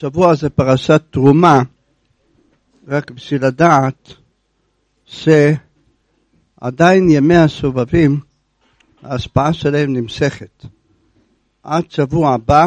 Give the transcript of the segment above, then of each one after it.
שבוע זה פרשת תרומה, רק בשביל לדעת שעדיין ימי הסובבים, ההשפעה שלהם נמשכת. עד שבוע הבא,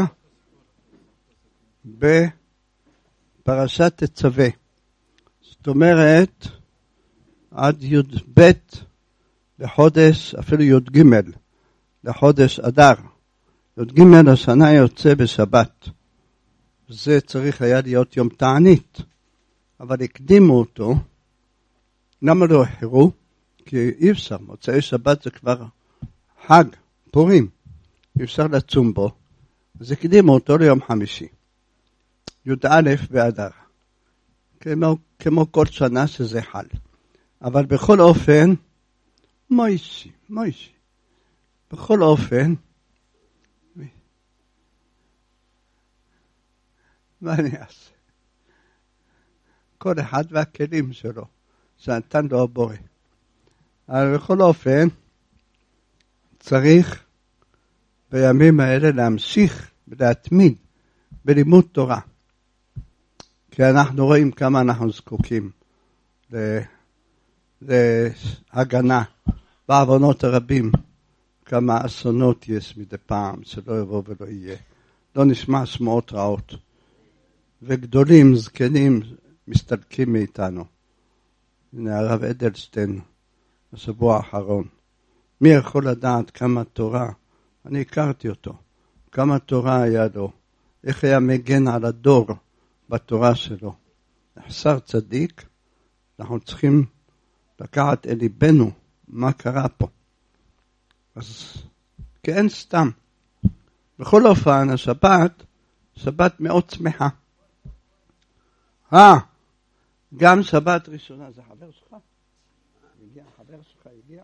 בפרשת תצווה. זאת אומרת, עד י"ב לחודש, אפילו י"ג לחודש אדר. י"ג השנה יוצא בשבת. זה צריך היה להיות יום תענית, אבל הקדימו אותו. למה לא החרו? כי אי אפשר, מוצאי שבת זה כבר חג, פורים, אי אפשר לצום בו, אז הקדימו אותו ליום חמישי, י"א באדר, כמו כל שנה שזה חל. אבל בכל אופן, מוישי, בכל אופן, מה אני אעשה? כל אחד והכלים שלו, שנתן לו הבורא. אבל בכל אופן, צריך בימים האלה להמשיך ולהתמיד בלימוד תורה. כי אנחנו רואים כמה אנחנו זקוקים להגנה בעוונות הרבים, כמה אסונות יש מדי פעם שלא יבוא ולא יהיה. לא נשמע שמועות רעות. וגדולים, זקנים, מסתלקים מאיתנו. הנה הרב אדלשטיין, השבוע האחרון. מי יכול לדעת כמה תורה? אני הכרתי אותו. כמה תורה היה לו. איך היה מגן על הדור בתורה שלו. נחסר צדיק, אנחנו צריכים לקחת אל ליבנו מה קרה פה. אז כאין סתם. בכל אופן, השבת, שבת מאוד שמחה. גם שבת ראשונה, זה חבר שלך? חבר שלך הגיע?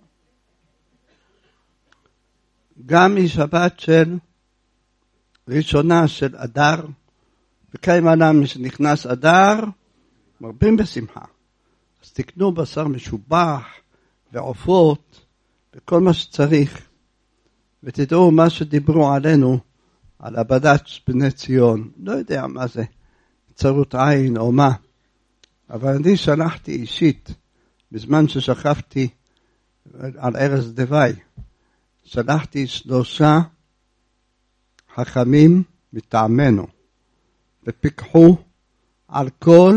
גם היא שבת של ראשונה של אדר, וקיים עליהם שנכנס אדר, מרבים בשמחה. אז תקנו בשר משובח, ועופות, וכל מה שצריך, ותדעו מה שדיברו עלינו, על הבד"ץ בני ציון, לא יודע מה זה, צרות עין או מה, אבל אני שלחתי אישית, בזמן ששכבתי על ערש דווי, שלחתי 3 חכמים מטעמנו, ופיקחו על כל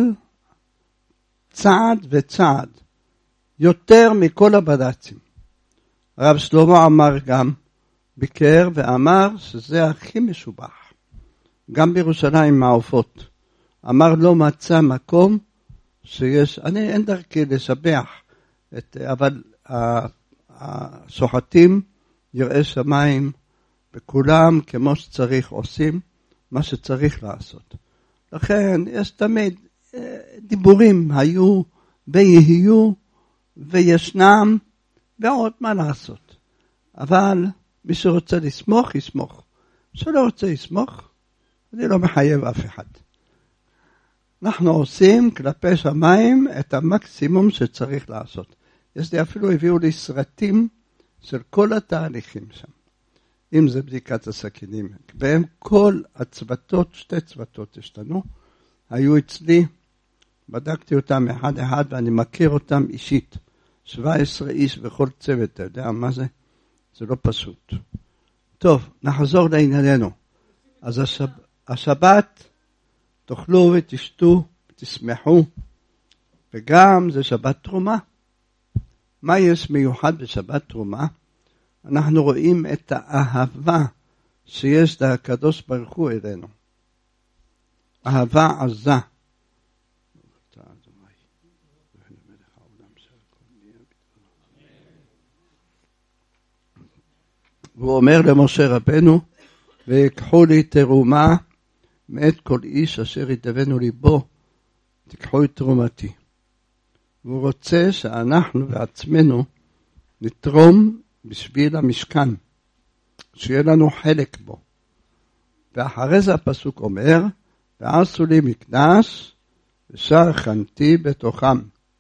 צעד וצעד, יותר מכל הבד"צים. הרב שלמה אמר גם, ביקר ואמר שזה הכי משובח. גם בירושלים מהעופות. אמר לא מצא מקום שיש, אין דרכי לשבח, אבל השוחטים יראי שמיים, וכולם כמו שצריך עושים מה שצריך לעשות. לכן יש תמיד דיבורים היו ויהיו וישנם ועוד מה לעשות. אבל מי שרוצה לסמוך, יסמוך. שלא רוצה לסמוך, אני לא מחייב אף אחד. אנחנו עושים כלפי שמיים את המקסימום שצריך לעשות. יש לי אפילו הביאו לי סרטים של כל התהליכים שם. אם זה בדיקת הסכינים. בהם כל הצוותות, 2 צוותות יש לנו, היו אצלי, בדקתי אותם אחד אחד ואני מכיר אותם אישית. 17 איש בכל צוות, אתה יודע מה זה? זה לא פשוט. טוב, נחזור לענייננו. אז השבת תאכלו ותשתו ותשמחו, וגם זה שבת תרומה. מה יש מיוחד בשבת תרומה? אנחנו רואים את האהבה שיש לקדוש ברוך הוא אלינו. אהבה עזה. והוא אומר למשה רבנו, ויקחו לי תרומה מאת כל איש אשר ידבנו ליבו, תיקחו את תרומתי. והוא רוצה שאנחנו בעצמנו נתרום בשביל המשכן, שיהיה לנו חלק בו. ואחרי זה הפסוק אומר, ועשו לי מקדש ושער חנתי בתוכם.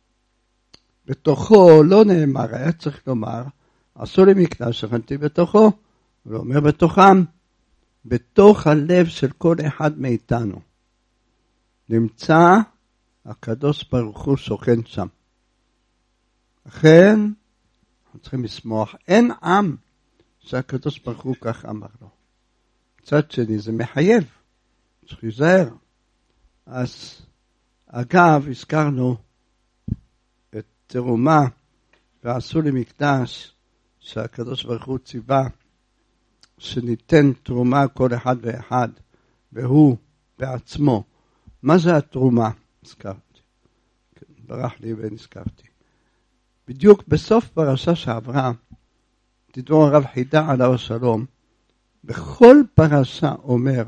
בתוכו לא נאמר, היה צריך לומר, עשו לי מקדש שכנתי בתוכו, הוא אומר בתוכם, בתוך הלב של כל אחד מאיתנו. נמצא הקדוש ברוך הוא שוכן שם. לכן, אנחנו צריכים לשמוח. אין עם שהקדוש ברוך הוא כך אמר לו. מצד שני, זה מחייב. צריך להיזהר. אז, אגב, הזכרנו את תרומה, ועשו לי מקדש, שהקדוש ברוך הוא ציווה, שניתן תרומה כל אחד ואחד, והוא בעצמו. מה זה התרומה? הזכרתי. ברח לי ונזכרתי. בדיוק בסוף פרשה שעברה, תדעו הרב חידה עליו השלום, בכל פרשה אומר,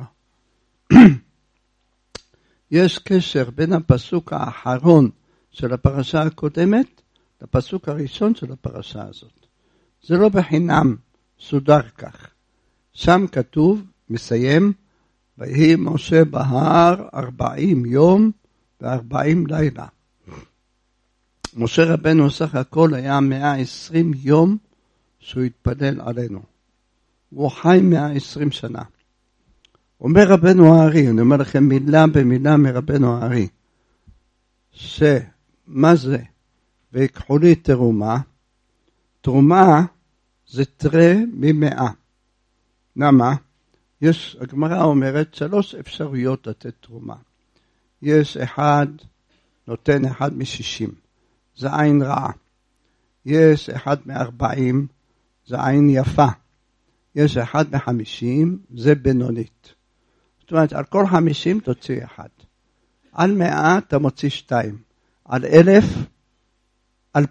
יש קשר בין הפסוק האחרון של הפרשה הקודמת, לפסוק הראשון של הפרשה הזאת. זה לא בחינם, סודר כך. שם כתוב, מסיים, ויהי משה בהר 40 יום ו40 לילה. משה רבנו סך הכל היה 120 יום שהוא התפלל עלינו. הוא חי 120 שנה. אומר רבנו הארי, אני אומר לכם מילה במילה מרבנו הארי, שמה זה? ויקחו לי תרומה. תרומה זה תרה ממאה. למה? הגמרא אומרת 3 אפשרויות לתת תרומה. יש אחד נותן 1 מ-60, זה עין רעה. יש 1 מ-40, זה עין יפה. יש 1 מ-50, זה בינונית. זאת אומרת, על כל 50 תוציא 1. על 100 אתה מוציא 2. על 1000, על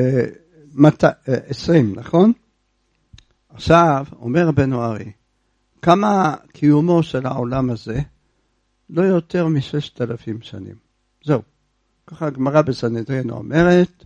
20, נכון? עכשיו, אומר רבנו הארי, כמה קיומו של העולם הזה? לא יותר מ6,000 שנים. זהו. ככה הגמרא בסנהדרין אומרת,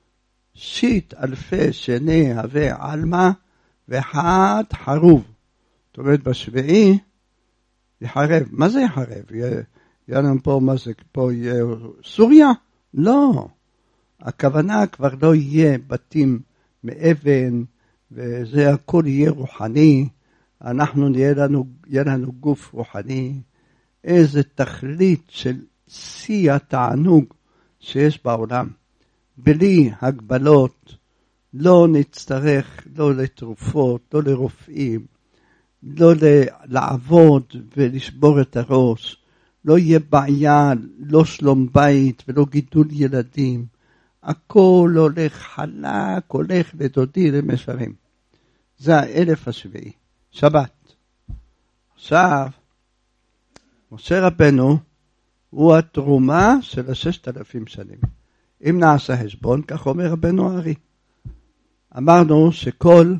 6,000 שני הווה עלמא ואחד חרוב. זאת אומרת, בשביעי יחרב. מה זה יחרב? יהיה לנו פה, מה זה פה יהיה סוריה? לא. הכוונה כבר לא יהיה בתים מאבן, וזה הכל יהיה רוחני. אנחנו יהיה לנו גוף רוחני. איזה תכלית של שיא התענוג שיש בעולם. בלי הגבלות, לא נצטרך לא לתרופות, לא לרופאים, לא לעבוד ולשבור את הראש. לא יהיה בעיה, לא שלום בית ולא גידול ילדים. הכל הולך חלק, הולך לדודי למשרים. זה 1007. שבת. עכשיו, משה רבנו הוא התרומה של 6,000 שנים. אם נעשה חשבון, כך אומר רבנו הארי. אמרנו שכל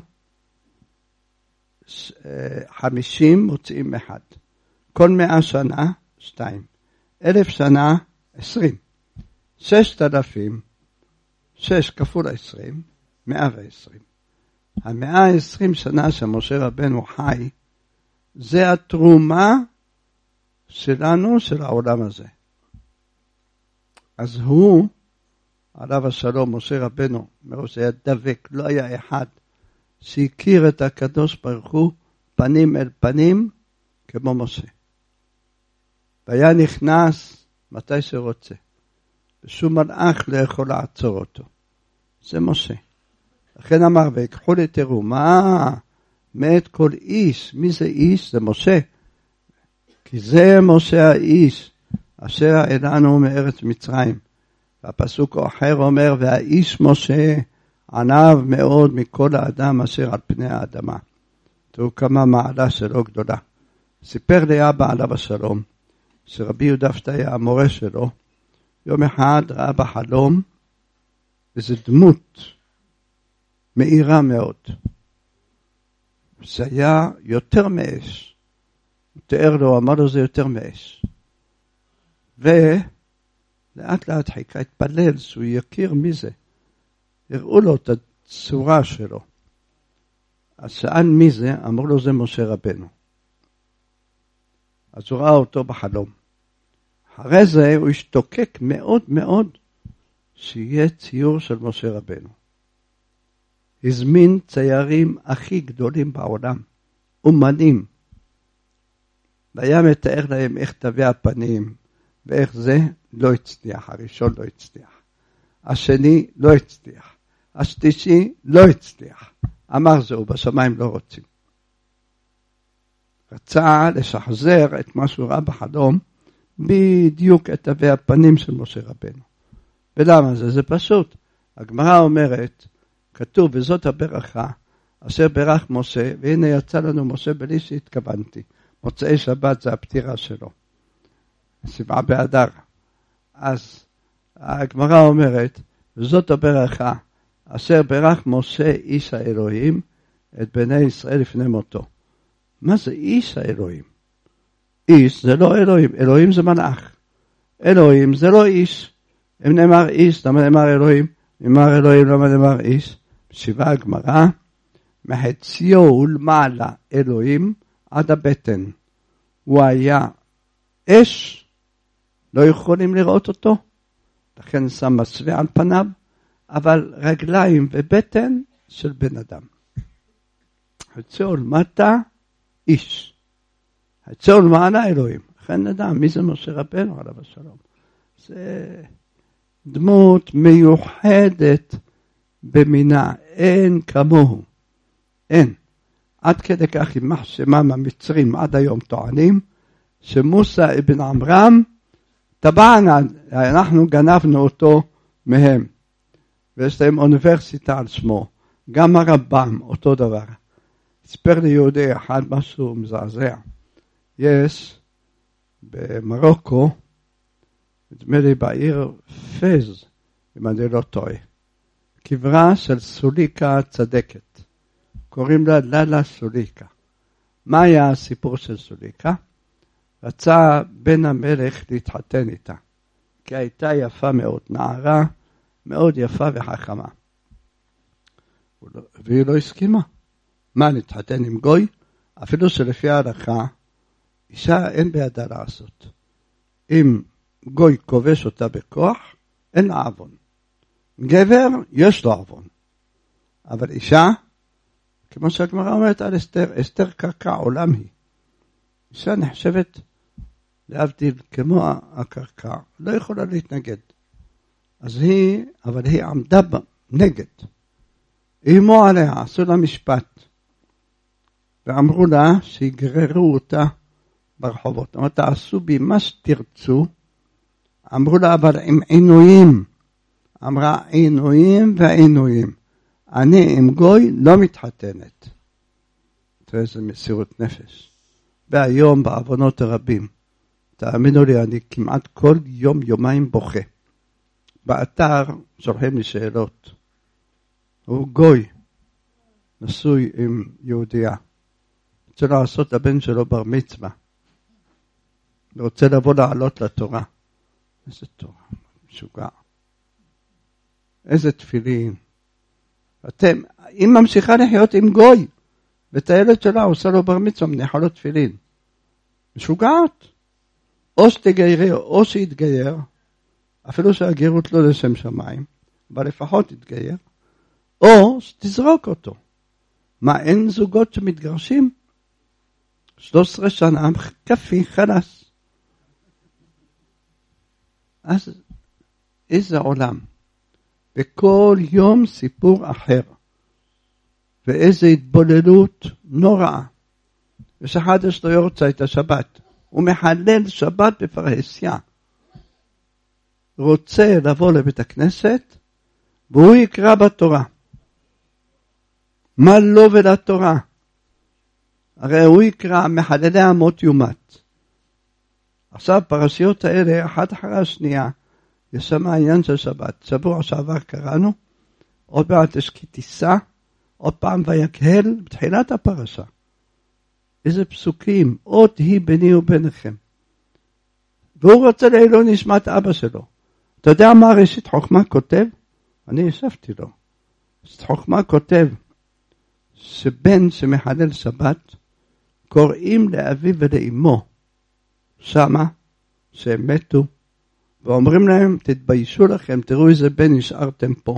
50 מוצאים 1. כל 100 שנה 2. 1,000 שנה 20. 6,000, 6 כפול 20, 120. 120 שנה שמשה רבנו חי, זה התרומה שלנו, של העולם הזה. אז הוא, עליו השלום, משה רבנו, מראש היה דבק, לא היה אחד שהכיר את הקדוש ברוך הוא פנים אל פנים כמו משה. והיה נכנס מתי שרוצה. ושום מלאך לא יכול לעצור אותו. זה משה. לכן אמר, ויקחו לי תרומה מאת כל איש. מי זה איש? זה משה. כי זה משה האיש, אשר העלנו מארץ מצרים. והפסוק האחר אומר, והאיש משה ענב מאוד מכל האדם אשר על פני האדמה. תראו כמה מעלה שלו גדולה. סיפר לי אבא עליו השלום, שרבי יהודה פתיה המורה שלו, יום אחד ראה בחלום איזו דמות מאירה מאוד. זה היה יותר מאש. הוא תיאר לו, אמר לו זה יותר מאש. ולאט לאט חיכה, התפלל שהוא יכיר מי זה. הראו לו את הצורה שלו. אז שאל מי זה? אמרו לו זה משה רבנו. אז הוא ראה אותו בחלום. אחרי זה הוא השתוקק מאוד מאוד שיהיה ציור של משה רבנו. הזמין ציירים הכי גדולים בעולם, אומנים. והיה מתאר להם איך תווי הפנים, ואיך זה? לא הצליח. הראשון לא הצליח. השני לא הצליח. השלישי לא הצליח. אמר זהו, בשמיים לא רוצים. רצה לשחזר את מה שהוא ראה בחלום, בדיוק את תווי הפנים של משה רבנו. ולמה זה? זה פשוט. הגמרא אומרת, כתוב, וזאת הברכה, אשר ברך משה, והנה יצא לנו משה בלי שהתכוונתי. מוצאי שבת זה הפטירה שלו. 7 באדר. אז הגמרא אומרת, וזאת הברכה, אשר ברך משה איש האלוהים, את בני ישראל לפני מותו. מה זה איש האלוהים? איש זה לא אלוהים, אלוהים זה מלאך. אלוהים זה לא איש. אם נאמר איש, למה נאמר אלוהים? נאמר אלוהים, למה נאמר איש? בשבעה הגמרא, מחציו ולמעלה אלוהים עד הבטן. הוא היה אש, לא יכולים לראות אותו, לכן שם מסווה על פניו, אבל רגליים ובטן של בן אדם. חציו ולמטה איש. חציו ולמעלה אלוהים. לכן נדע מי זה משה רבנו עליו השלום. זה דמות מיוחדת במינה, אין כמוהו. אין. עד כדי כך יימח שמם המצרים עד היום טוענים, שמוסא אבן עמרם, טבענה, אנחנו גנבנו אותו מהם. ויש להם אוניברסיטה על שמו. גם הרמב"ם, אותו דבר. הספר לי יהודי אחד משהו מזעזע. יש במרוקו, נדמה לי בעיר פז, אם אני לא טועה, קברה של סוליקה צדקת. קוראים לה ללה סוליקה. מה היה הסיפור של סוליקה? רצה בן המלך להתחתן איתה, כי הייתה יפה מאוד, נערה מאוד יפה וחכמה. והיא לא הסכימה. מה, להתחתן עם גוי? אפילו שלפי ההלכה, אישה אין בידה לעשות. אם גוי כובש אותה בכוח, אין לה עוון. גבר, יש לו עוון. אבל אישה, כמו שהגמרא אומרת על אסתר, אסתר קרקע עולם היא. אישה נחשבת להבדיל כמו הקרקע, לא יכולה להתנגד. אז אבל היא עמדה נגד. איימו עליה, עשו לה משפט. ואמרו לה שיגררו אותה ברחובות. אמרו, תעשו בי מה שתרצו. אמרו לה, אבל עם עינויים. אמרה, עינויים ועינויים. אני עם גוי לא מתחתנת. תראה איזה מסירות נפש. והיום בעוונות הרבים, תאמינו לי, אני כמעט כל יום יומיים בוכה. באתר שולחים לי שאלות. הוא גוי, נשוי עם יהודייה. רוצה לעשות לבן שלו בר מצווה. רוצה לבוא לעלות לתורה. איזה תורה, משוגע. איזה תפילין. אתם, היא ממשיכה לחיות עם גוי, ואת הילד שלה עושה לו בר מצווה, מניחה לו תפילין. משוגעת. או שתגייר, או שיתגייר, אפילו שהגירות לא לשם שמיים, אבל לפחות יתגייר, או שתזרוק אותו. מה, אין זוגות שמתגרשים? 13 שנה, כפי, חלס. אז איזה עולם. וכל יום סיפור אחר. ואיזה התבוללות נוראה. יש אחד יש לו יורצה את השבת. הוא מחלל שבת בפרהסיה. רוצה לבוא לבית הכנסת, והוא יקרא בתורה. מה לא ולתורה? הרי הוא יקרא מחללי אמות יומת. עכשיו פרשיות האלה, אחת אחרי השנייה, יש שם העניין של שבת. שבוע שעבר קראנו, עוד מעט יש כי תישא, עוד פעם ויקהל, בתחילת הפרשה. איזה פסוקים, עוד היא ביני וביניכם. והוא רוצה לעילוי נשמת אבא שלו. אתה יודע מה ראשית חוכמה כותב? אני ישבתי לו. ראשית חוכמה כותב, שבן שמחלל שבת, קוראים לאביו ולאמו, שמה, שהם מתו, ואומרים להם, תתביישו לכם, תראו איזה בן נשארתם פה.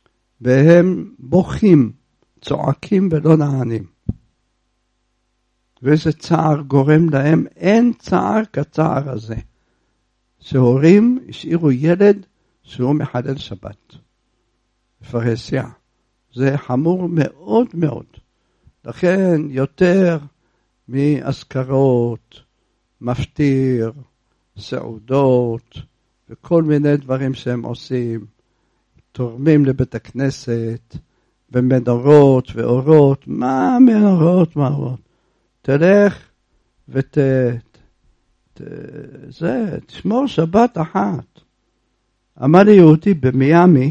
והם בוכים, צועקים ולא נענים. ואיזה צער גורם להם, אין צער כצער הזה. שהורים השאירו ילד שהוא מחלל שבת. בפרהסיה. זה חמור מאוד מאוד. לכן יותר מאזכרות, מפטיר, סעודות, וכל מיני דברים שהם עושים, תורמים לבית הכנסת, ומנורות ואורות, מה מנורות, מה אורות? תלך תשמור שבת אחת. אמר לי יהודי במיאמי,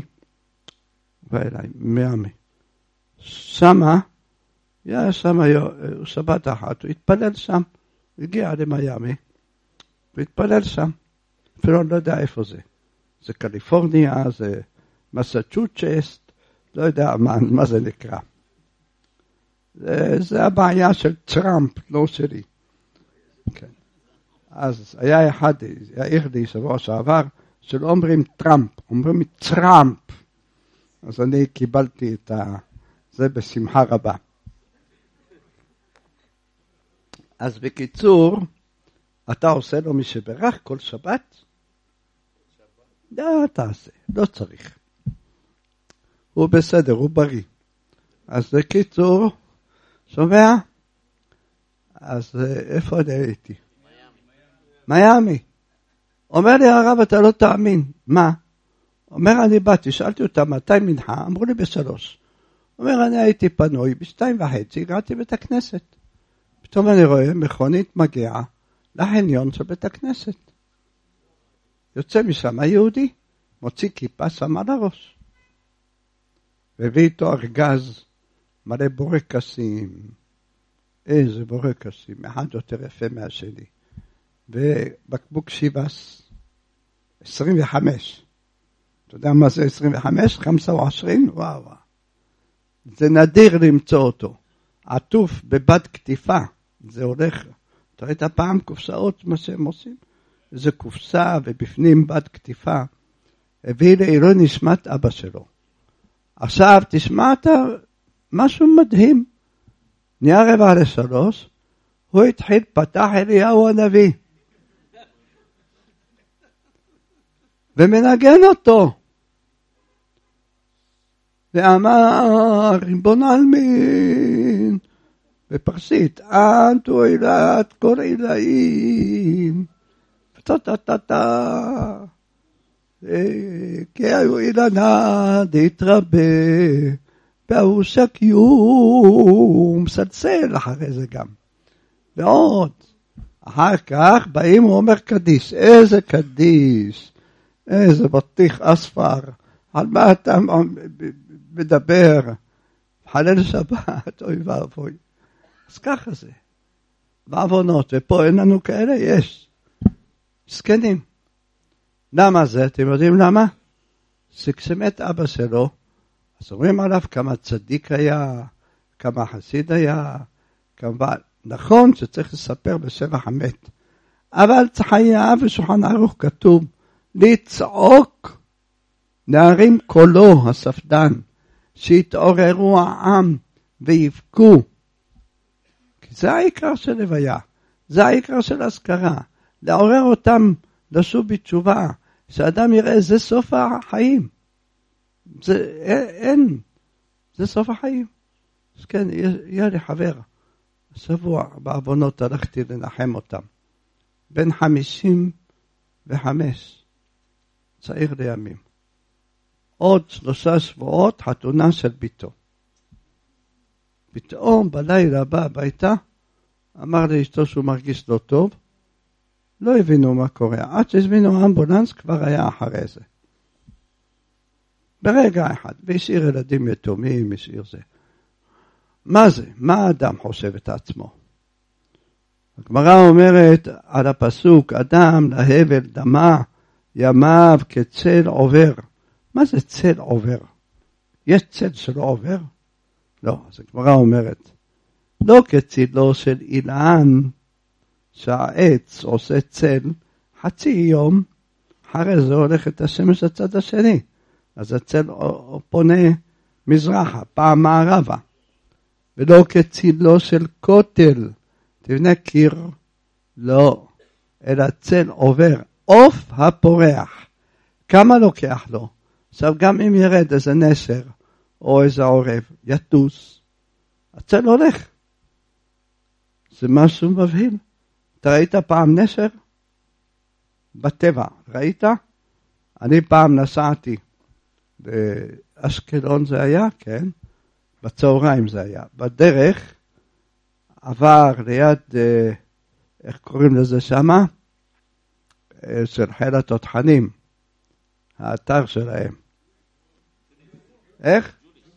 מיאמי, שמה, היה שם שבת אחת, הוא התפלל שם, הגיע למיאמי, הוא התפלל שם, אפילו לא יודע איפה זה. זה קליפורניה, זה מסצ'וסטס, לא יודע מה זה נקרא. זה הבעיה של טראמפ, לא שלי. כן. אז היה אחד, העיר לי שבוע שעבר, שלא אומרים טראמפ, אומרים טראמפ. אז אני קיבלתי את זה בשמחה רבה. אז בקיצור, אתה עושה לו מי שברך כל שבת? לא תעשה, לא צריך. הוא בסדר, הוא בריא. אז בקיצור, שומע? אז איפה אני הייתי? מיאמי. אומר לי הרב, אתה לא תאמין. מה? אומר, אני באתי, שאלתי אותם, מתי מנחה? אמרו לי ב3. אומר, אני הייתי פנוי, ב2:30, הגעתי בית הכנסת. פתאום אני רואה מכונית מגיעה לחניון של בית הכנסת. יוצא משם היהודי, מוציא כיפה, שם על הראש. והביא איתו ארגז מלא בורקסים. איזה בורקסים, אחד יותר יפה מהשני. ובקבוק שיבס, 25. אתה יודע מה זה 25? 25? וואו. זה נדיר למצוא אותו. עטוף בבד כתיפה. זה הולך. אתה ראית פעם קופסאות מה שהם עושים? זה קופסה ובפנים בד כתיפה. הביא לעילוי נשמת אבא שלו. עכשיו תשמע אתה משהו מדהים. נהיה 2:45, הוא התחיל, פתח אליהו הנביא. ומנגן אותו. ואמר, ריבון העלמין, בפרסית, אנטו אילת כל עילאים, טה-טה-טה-טה, כי היו אילנה דתרבה, והוא שקיום, מסלסל אחרי זה גם. ועוד, אחר כך באים הוא אומר קדיש, איזה קדיש, איזה בטיח אספר, על מה אתה מדבר, חלל שבת, אוי ואבוי. אז ככה זה, בעוונות, ופה אין לנו כאלה, יש, סקנים. למה זה? אתם יודעים למה? שכשמת אבא שלו, אז אומרים עליו כמה צדיק היה, כמה חסיד היה, כמה... נכון שצריך לספר בשבח המת, אבל חייב בשולחן ערוך כתוב, לצעוק, להרים קולו הספדן, שיתעוררו העם ויבכו. כי זה העיקר של הלוויה, זה העיקר של הזכרה, לעורר אותם לשוב בתשובה, שאדם יראה זה סוף החיים. זה אין, זה סוף החיים. אז כן, יהיה לי חבר, שבוע בעוונות הלכתי לנחם אותם, בן 55, צעיר לימים. עוד 3 שבועות חתונה של ביתו. פתאום בלילה בא הביתה, אמר לאשתו שהוא מרגיש לא טוב, לא הבינו מה קורה, עד שהזמינו אמבולנס כבר היה אחרי זה. ברגע אחד, והשאיר ילדים יתומים, השאיר זה. מה זה? מה האדם חושב את עצמו? הגמרא אומרת על הפסוק, אדם להבל דמה, ימיו כצל עובר. מה זה צל עובר? יש צל שלא עובר? לא, אז הגמרא אומרת, לא כצילו של אילן, שהעץ עושה צל, חצי יום, אחרי זה הולכת השמש לצד השני. אז הצל פונה מזרחה, פעם מערבה. ולא כצילו של כותל. תבנה קיר, לא, אלא צל עובר, עוף הפורח. כמה לוקח לו? עכשיו גם אם ירד איזה נשר, או איזה עורב, יטוס, הצל הולך. זה משהו מבהיל. אתה ראית פעם נשר? בטבע, ראית? אני פעם נסעתי, באשקלון זה היה, כן? בצהריים זה היה. בדרך עבר ליד, איך קוראים לזה שמה? של חיל התותחנים, האתר שלהם. איך?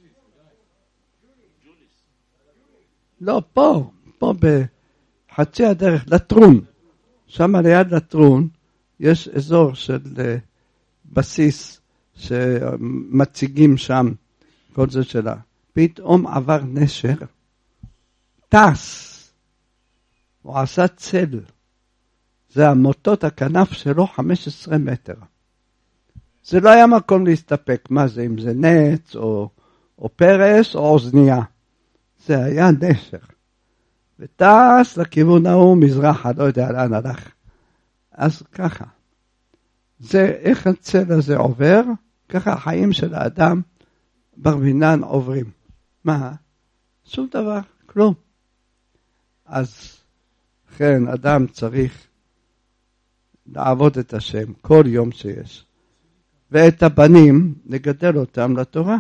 לא, פה בחצי הדרך, לטרון. שם ליד לטרון יש אזור של בסיס שמציגים שם, כל זה שלה. פתאום עבר נשר, טס, הוא עשה צל. זה המוטות הכנף שלו 15 מטר. זה לא היה מקום להסתפק, מה זה, אם זה נץ או פרס או אוזניה. זה היה נשר. וטס לכיוון ההוא מזרחה, לא יודע לאן הלך. אז ככה. זה איך הצל הזה עובר, ככה החיים של האדם ברבינן עוברים. מה? שום דבר, כלום. אז כן, אדם צריך לעבוד את השם כל יום שיש. ואת הבנים נגדל אותם לתורה.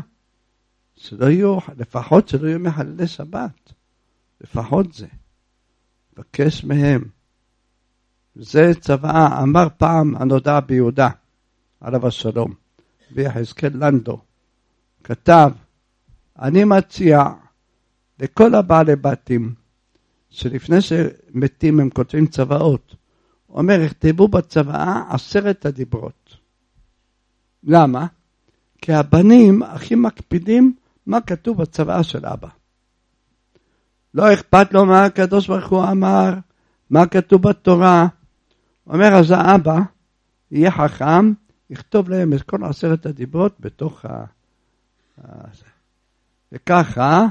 לפחות שלא יהיו מחללי שבת. לפחות זה. בקש מהם. זה צבאה, אמר פעם הנודע ביהודה, עליו השלום, ביחזקאל לנדו, כתב, אני מציע לכל הבעלי בתים, שלפני שמתים הם כותבים צבאות, אומר, הכתבו בצבאה 10 הדיברות. למה? כי הבנים הכי מקפידים מה כתוב בצבאה של אבא. לא אכפת לו מה הקדוש ברוך הוא אמר, מה כתוב בתורה. אומר, אז האבא יהיה חכם, יכתוב להם את כל 10 הדיברות בתוך וככה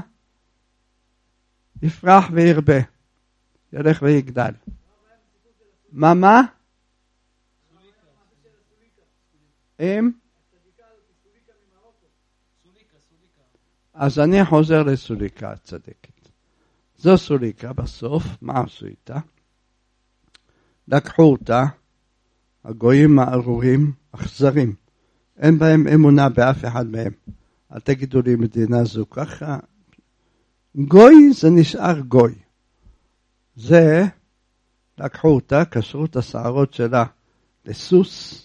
יפרח וירבה, ילך ויגדל. מה? אז אני חוזר לסוליקה הצדקת. זו סוליקה בסוף, מה עשו איתה? לקחו אותה, הגויים הארורים, אכזרים. אין בהם אמונה באף אחד מהם. אל תגידו לי מדינה זו ככה. גוי זה נשאר גוי. זה, לקחו אותה, קשרו את השערות שלה לסוס,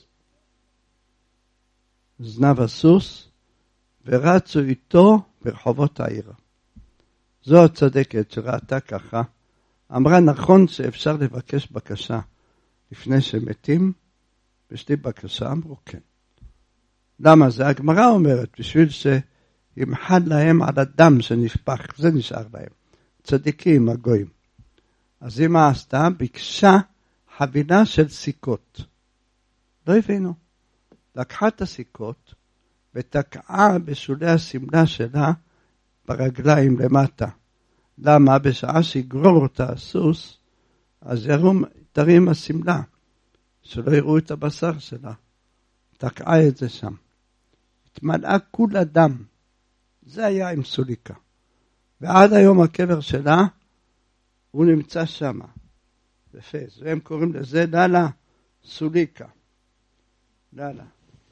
זנב הסוס, ורצו איתו ברחובות העיר. זו הצדקת שראתה ככה. אמרה נכון שאפשר לבקש בקשה לפני שמתים, יש לי בקשה, אמרו כן. למה זה? הגמרא אומרת, בשביל שימחל להם על הדם שנשפך, זה נשאר להם. צדיקים, הגויים. אז היא מה עשתה? ביקשה חבילה של סיכות. לא הבינו. לקחה את הסיכות ותקעה בשולי הסמלה שלה ברגליים למטה. למה? בשעה שיגרור אותה הסוס, אז תרים הסמלה, שלא יראו את הבשר שלה. תקעה את זה שם. התמלאה כולה דם. זה היה עם סוליקה. ועד היום הקבר שלה, הוא נמצא שם, בפס. והם קוראים לזה ללה סוליקה. ללה.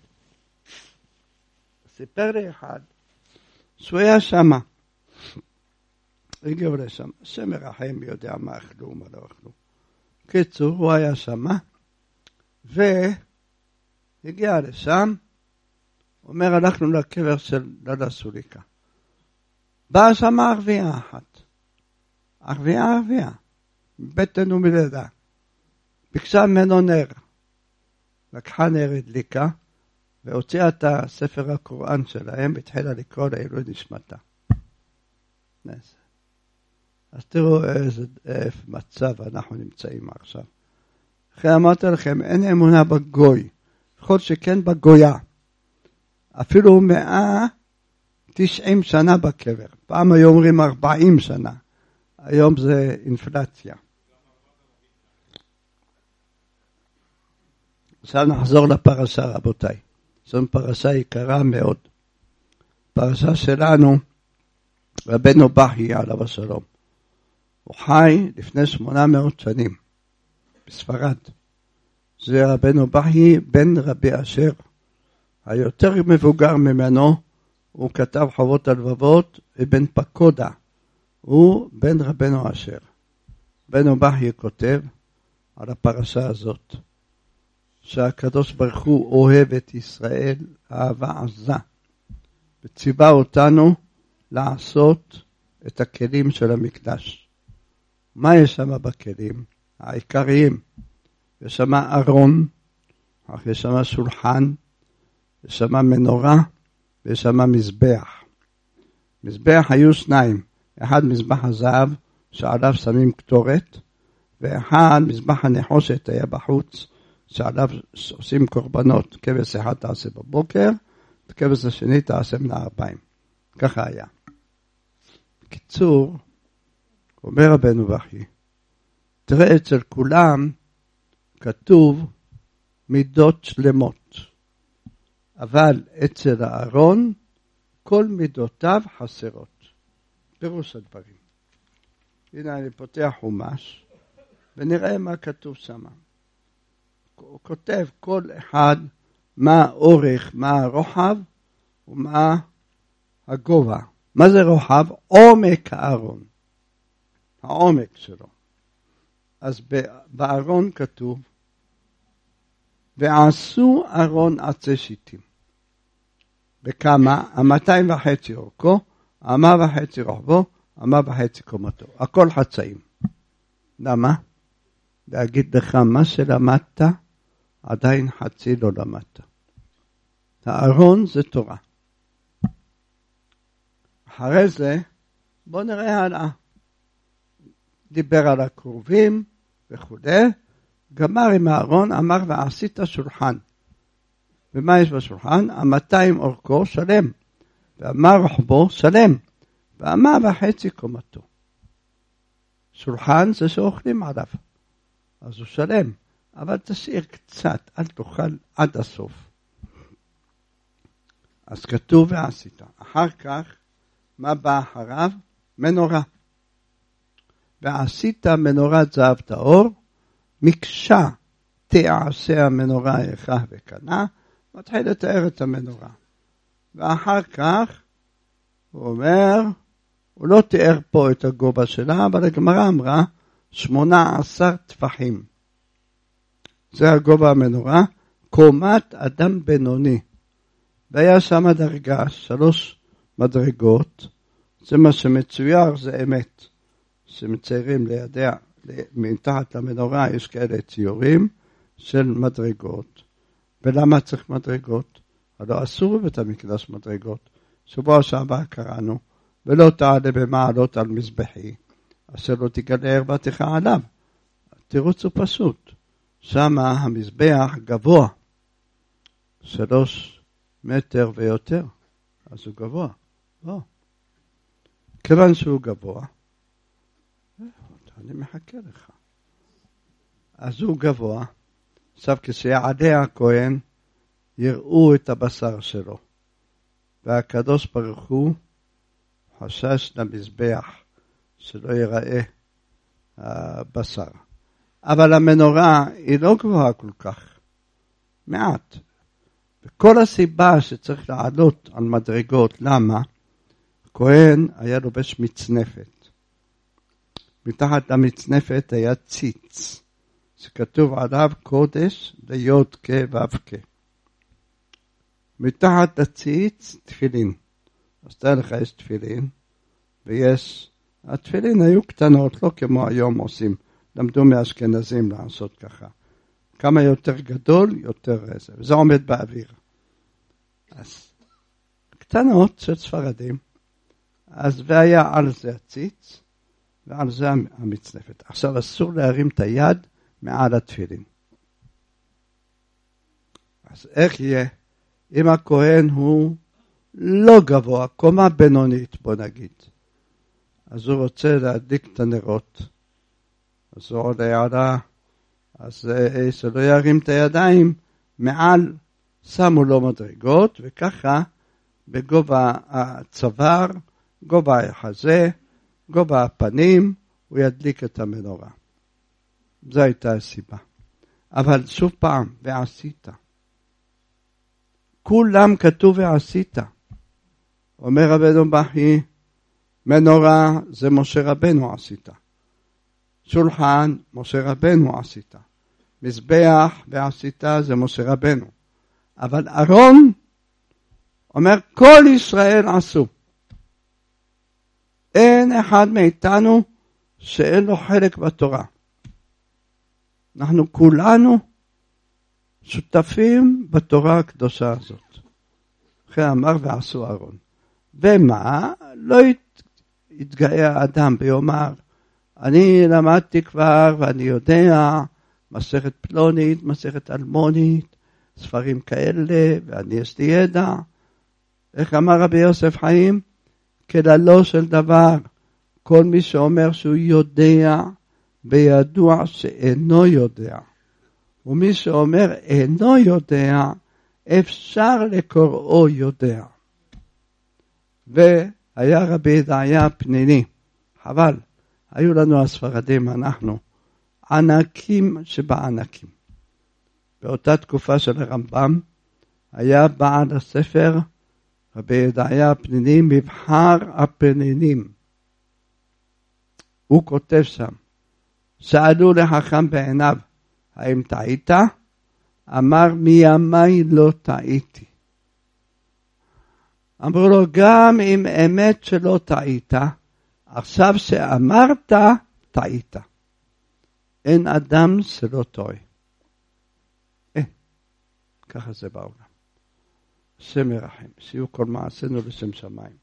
סיפר לי אחד, שהוא היה שם. הגיעו לשם. השם מרחם יודע מה אכלו ומה לא אכלו. קיצור, הוא היה שם, והגיע לשם, אומר, הלכנו לקבר של ללה סוליקה. באה שם ערבייה אחת. ערבייה, בטן ומלידה. ביקשה ממנו נר. לקחה נר הדליקה, והוציאה את הספר הקוראן שלהם, והתחילה לקרוא לעילוי נשמתה. אז תראו איזה מצב אנחנו נמצאים עכשיו. אחרי אמרתי לכם, אין אמונה בגוי, כל שכן בגויה. אפילו 190 שנה בקבר. פעם היו אומרים 40 שנה. היום זה אינפלציה. עכשיו נחזור לפרשה, רבותיי. זו פרשה יקרה מאוד. פרשה שלנו, רבנו בכי עליו השלום. הוא חי לפני 800 שנים בספרד. זה רבנו בכי בן רבי אשר. היותר מבוגר ממנו, הוא כתב חובות הלבבות, ובן פקודה. הוא בן רבנו אשר. רבנו בכי כותב על הפרשה הזאת, שהקדוש ברוך הוא אוהב את ישראל אהבה עזה, וציווה אותנו לעשות את הכלים של המקדש. מה יש שם בכלים? העיקריים. יש שם ארון, יש שם שולחן, יש שם מנורה, ויש שם מזבח. מזבח היו שניים, אחד מזבח הזהב שעליו שמים קטורת, ואחד מזבח הנחושת היה בחוץ, שעליו עושים קורבנות. כבש אחד תעשה בבוקר, כבש השני תעשה מן הערביים. ככה היה. בקיצור, אומר רבנו בכי, תראה אצל כולם כתוב מידות שלמות, אבל אצל הארון כל מידותיו חסרות. פירוש הדברים. הנה אני פותח חומש ונראה מה כתוב שם. הוא כותב כל אחד מה האורך, מה הרוחב ומה הגובה. מה זה רוחב? עומק הארון. העומק שלו. אז בארון כתוב, ועשו ארון עצי שיטים. בכמה? 2.5 אורכו, 1.5 רוחבו, 1.5 קומתו. הכל חצאים. למה? להגיד לך מה שלמדת, עדיין חצי לא למדת. הארון זה תורה. אחרי זה, בוא נראה הלאה. דיבר על הקרובים וכו'. גמר עם הארון, אמר ועשית שולחן. ומה יש בשולחן? 200 אורכו שלם. ואמר רוחבו שלם. ו1.5 קומתו. שולחן זה שאוכלים עליו. אז הוא שלם. אבל תשאיר קצת, אל תאכל עד הסוף. אז כתוב ועשית. אחר כך, מה בא אחריו? מנורה. ועשית מנורת זהב טהור, מקשה תעשה המנורה איכה וקנה, מתחיל לתאר את המנורה. ואחר כך, הוא אומר, הוא לא תיאר פה את הגובה שלה, אבל הגמרא אמרה 18 טפחים. זה הגובה המנורה, קומת אדם בינוני. והיה שם דרגה, 3 מדרגות, זה מה שמצויר, זה אמת. שמציירים לידיה, מתחת למנורה יש כאלה ציורים של מדרגות. ולמה צריך מדרגות? הלא אסור בבית המקדש מדרגות. שבוע שעבר קראנו, ולא תעלה במעלות על מזבחי, אשר לא תגלה ערבתך עליו. התירוץ הוא פשוט. שם המזבח גבוה, 3 מטר ויותר, אז הוא גבוה. לא. כיוון שהוא גבוה, אני מחכה לך. אז הוא גבוה. עכשיו כשיעלה הכהן, יראו את הבשר שלו. והקדוש ברוך הוא חשש למזבח, שלא ייראה הבשר. אבל המנורה היא לא גבוהה כל כך. מעט. וכל הסיבה שצריך לעלות על מדרגות, למה? הכהן היה לובש מצנפת. מתחת למצנפת היה ציץ, שכתוב עליו קודש ליוד כו'. מתחת לציץ תפילין. אז תראה לך יש תפילין, ויש, התפילין היו קטנות, לא כמו היום עושים, למדו מאשכנזים לעשות ככה. כמה יותר גדול, יותר רזה, וזה עומד באוויר. אז קטנות של ספרדים, אז והיה על זה הציץ, ועל זה המצנפת. עכשיו אסור להרים את היד מעל התפילין. אז איך יהיה? אם הכהן הוא לא גבוה, קומה בינונית בוא נגיד, אז הוא רוצה להדליק את הנרות, אז הוא עולה עלה, אז שלא ירים את הידיים מעל שמו לו מדרגות, וככה בגובה הצוואר, גובה החזה, גובה הפנים, הוא ידליק את המנורה. זו הייתה הסיבה. אבל שוב פעם, ועשית. כולם כתוב ועשית. אומר רבנו בכי, מנורה זה משה רבנו עשית. שולחן, משה רבנו עשית. מזבח ועשית זה משה רבנו. אבל ארון, אומר כל ישראל עשו. אין אחד מאיתנו שאין לו חלק בתורה. אנחנו כולנו שותפים בתורה הקדושה הזאת. אחרי אמר ועשו ארון. ומה? לא יתגאה האדם ויאמר, אני למדתי כבר ואני יודע, מסכת פלונית, מסכת אלמונית, ספרים כאלה, ואני יש לי ידע. איך אמר רבי יוסף חיים? כללו של דבר, כל מי שאומר שהוא יודע, בידוע שאינו יודע. ומי שאומר אינו יודע, אפשר לקוראו יודע. והיה רבי ידעיה פניני, חבל, היו לנו הספרדים, אנחנו, ענקים שבענקים. באותה תקופה של הרמב"ם, היה בעל הספר, רבי ידעיה פניני, מבחר הפנינים. הוא כותב שם, שאלו לחכם בעיניו, האם טעית? אמר מימי לא טעיתי. אמרו לו, גם אם אמת שלא טעית, עכשיו שאמרת, טעית. אין אדם שלא טועה. אין. ככה זה בעולם. השם ירחם. שיהיו כל מעשינו לשם שמיים.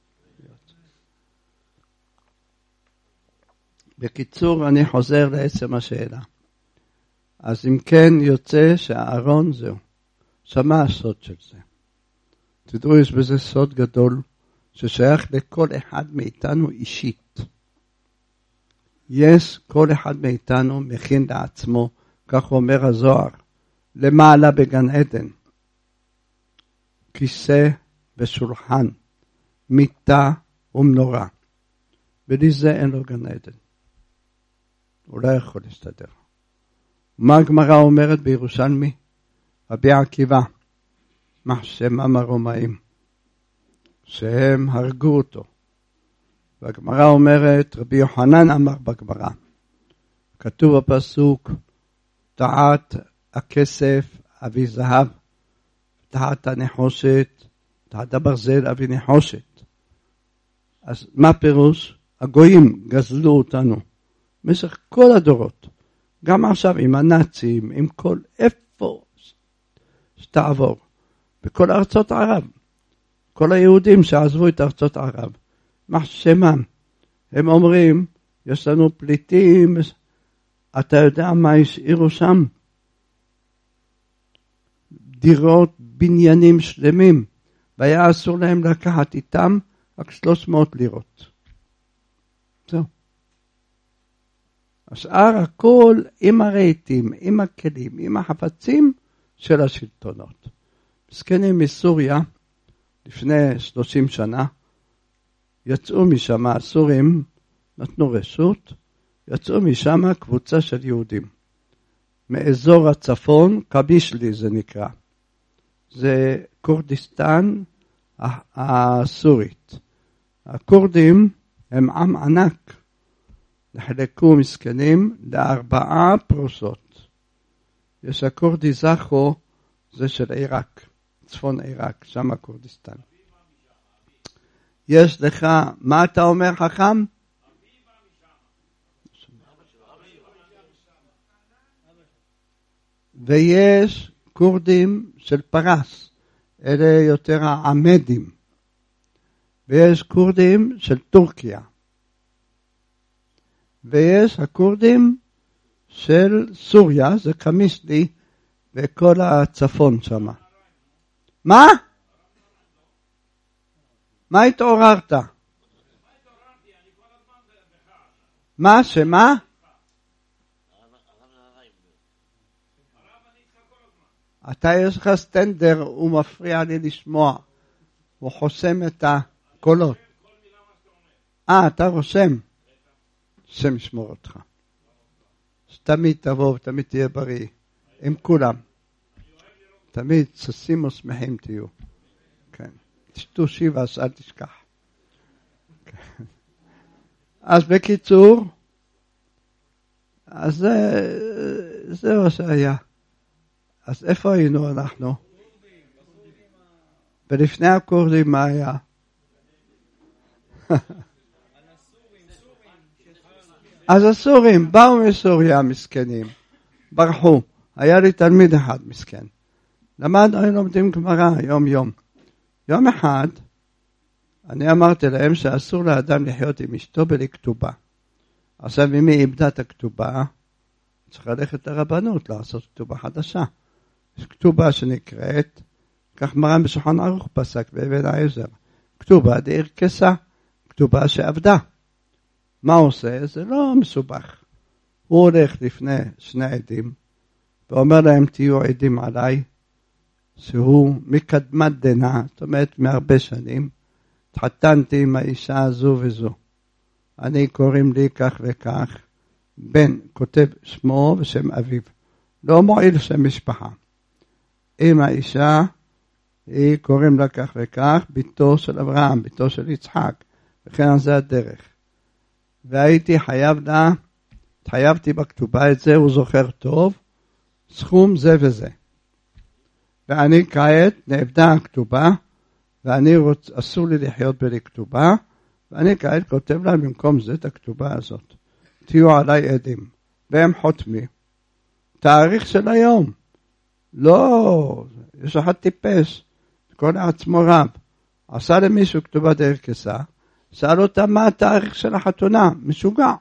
בקיצור, אני חוזר לעצם השאלה. אז אם כן יוצא שהארון זהו. שמה הסוד של זה? תדעו, יש בזה סוד גדול ששייך לכל אחד מאיתנו אישית. יש כל אחד מאיתנו מכין לעצמו, כך אומר הזוהר, למעלה בגן עדן. כיסא ושולחן, מיטה ומנורה. בלי זה אין לו גן עדן. הוא לא יכול להסתדר. מה הגמרא אומרת בירושלמי? רבי עקיבא, מחשמם הרומאים, שהם הרגו אותו. והגמרא אומרת, רבי יוחנן אמר בגמרא, כתוב בפסוק, תעת הכסף אבי זהב, תעת הנחושת, תעת הברזל אבי נחושת. אז מה פירוש? הגויים גזלו אותנו במשך כל הדורות. גם עכשיו עם הנאצים, עם כל איפה שתעבור. בכל ארצות ערב. כל היהודים שעזבו את ארצות ערב. מחשמם. הם אומרים, יש לנו פליטים, אתה יודע מה השאירו שם? דירות, בניינים שלמים. והיה אסור להם לקחת איתם רק 300 לירות. זהו. השאר הכל עם הרהיטים, עם הכלים, עם החפצים של השלטונות. מסכנים מסוריה, לפני 30 שנה, יצאו משם הסורים, נתנו רשות, יצאו משם קבוצה של יהודים. מאזור הצפון, קבישלי זה נקרא. זה כורדיסטן הסורית. הכורדים הם עם ענק. נחלקו מסכנים ל4 פרוסות. יש הכורדי זכו, זה של עיראק, צפון עיראק, שם הכורדיסטן. יש לך, מה אתה אומר חכם? ויש כורדים של פרס, אלה יותר העמדים. ויש כורדים של טורקיה. ויש הכורדים של סוריה, זה קמישלי, וכל הצפון שם. מה? מה התעוררת? מה? שמה? אתה יש לך סטנדר, הוא מפריע לי לשמוע. הוא חוסם את הקולות. אתה רושם. השם ישמור אותך. שתמיד תבוא ותמיד תהיה בריא. עם כולם. תמיד ששים ושמחים תהיו. כן. תשתו שיבה, אז אל תשכח. כן. אז בקיצור, אז זה מה שהיה. אז איפה היינו אנחנו? ולפני הכורדים מה היה? אז הסורים באו מסוריה מסכנים, ברחו. היה לי תלמיד אחד מסכן. היינו לומדים גמרא יום יום. יום אחד אני אמרתי להם שאסור לאדם לחיות עם אשתו בלי כתובה. עכשיו אם היא איבדה את הכתובה, צריך ללכת לרבנות לעשות כתובה חדשה. יש כתובה שנקראת, כך מרן בשולחן ערוך פסק באבן העזר, כתובה דערקסה, כתובה שעבדה. מה עושה? זה לא מסובך. הוא הולך לפני שני עדים, ואומר להם תהיו עדים עליי, שהוא מקדמת דנא, זאת אומרת מהרבה שנים, התחתנתי עם האישה הזו וזו. אני קוראים לי כך וכך, בן כותב שמו ושם אביו. לא מועיל שם משפחה. עם האישה, היא קוראים לה כך וכך, ביתו של אברהם, ביתו של יצחק, וכן זה הדרך. והייתי חייב לה, התחייבתי בכתובה את זה, הוא זוכר טוב, סכום זה וזה. ואני כעת נאבדה הכתובה, ואני אסור לי לחיות בלי כתובה, ואני כעת כותב להם במקום זה את הכתובה הזאת. תהיו עליי עדים, והם חותמים. תאריך של היום. לא, יש אחד טיפש, כל עצמו רב. עשה למישהו כתובה דערקסה, שאל אותה מה התאריך של החתונה, משוגע.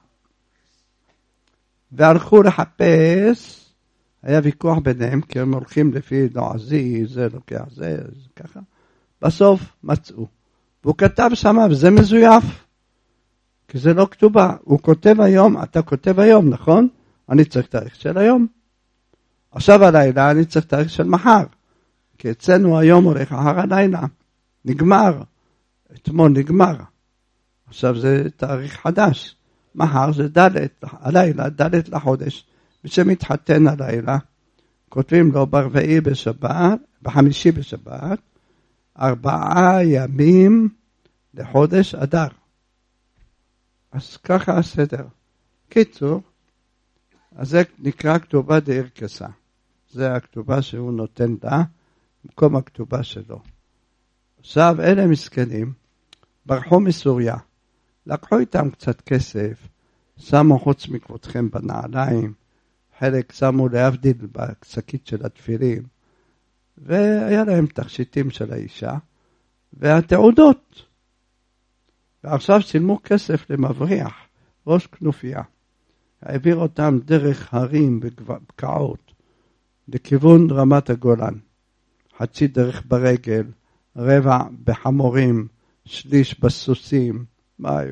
והלכו לחפש, היה ויכוח ביניהם, כי הם הולכים לפי נועזי, זה לוקח זה ככה. בסוף מצאו. והוא כתב שמה, וזה מזויף. כי זה לא כתובה. הוא כותב היום, אתה כותב היום, נכון? אני צריך תאריך של היום. עכשיו הלילה אני צריך תאריך של מחר. כי אצלנו היום הולך אחר הלילה. נגמר. אתמול נגמר. עכשיו זה תאריך חדש. מחר זה הלילה, ד' לחודש. ושמתחתן הלילה, כותבים לו ברביעי בשבת, בחמישי בשבת, 4 ימים לחודש אדר. אז ככה הסדר. קיצור, אז זה נקרא כתובה דערקסה. זה הכתובה שהוא נותן לה, במקום הכתובה שלו. עכשיו, אלה מסכנים, ברחו מסוריה, לקחו איתם קצת כסף, שמו חוץ מכבודכם בנעליים, חלק שמו להבדיל בקסקית של התפילים, והיה להם תכשיטים של האישה, והתעודות. ועכשיו שילמו כסף למבריח, ראש כנופיה. העביר אותם דרך הרים ובקעות, לכיוון רמת הגולן. חצי דרך ברגל, רבע בחמורים, שליש בסוסים, וואי.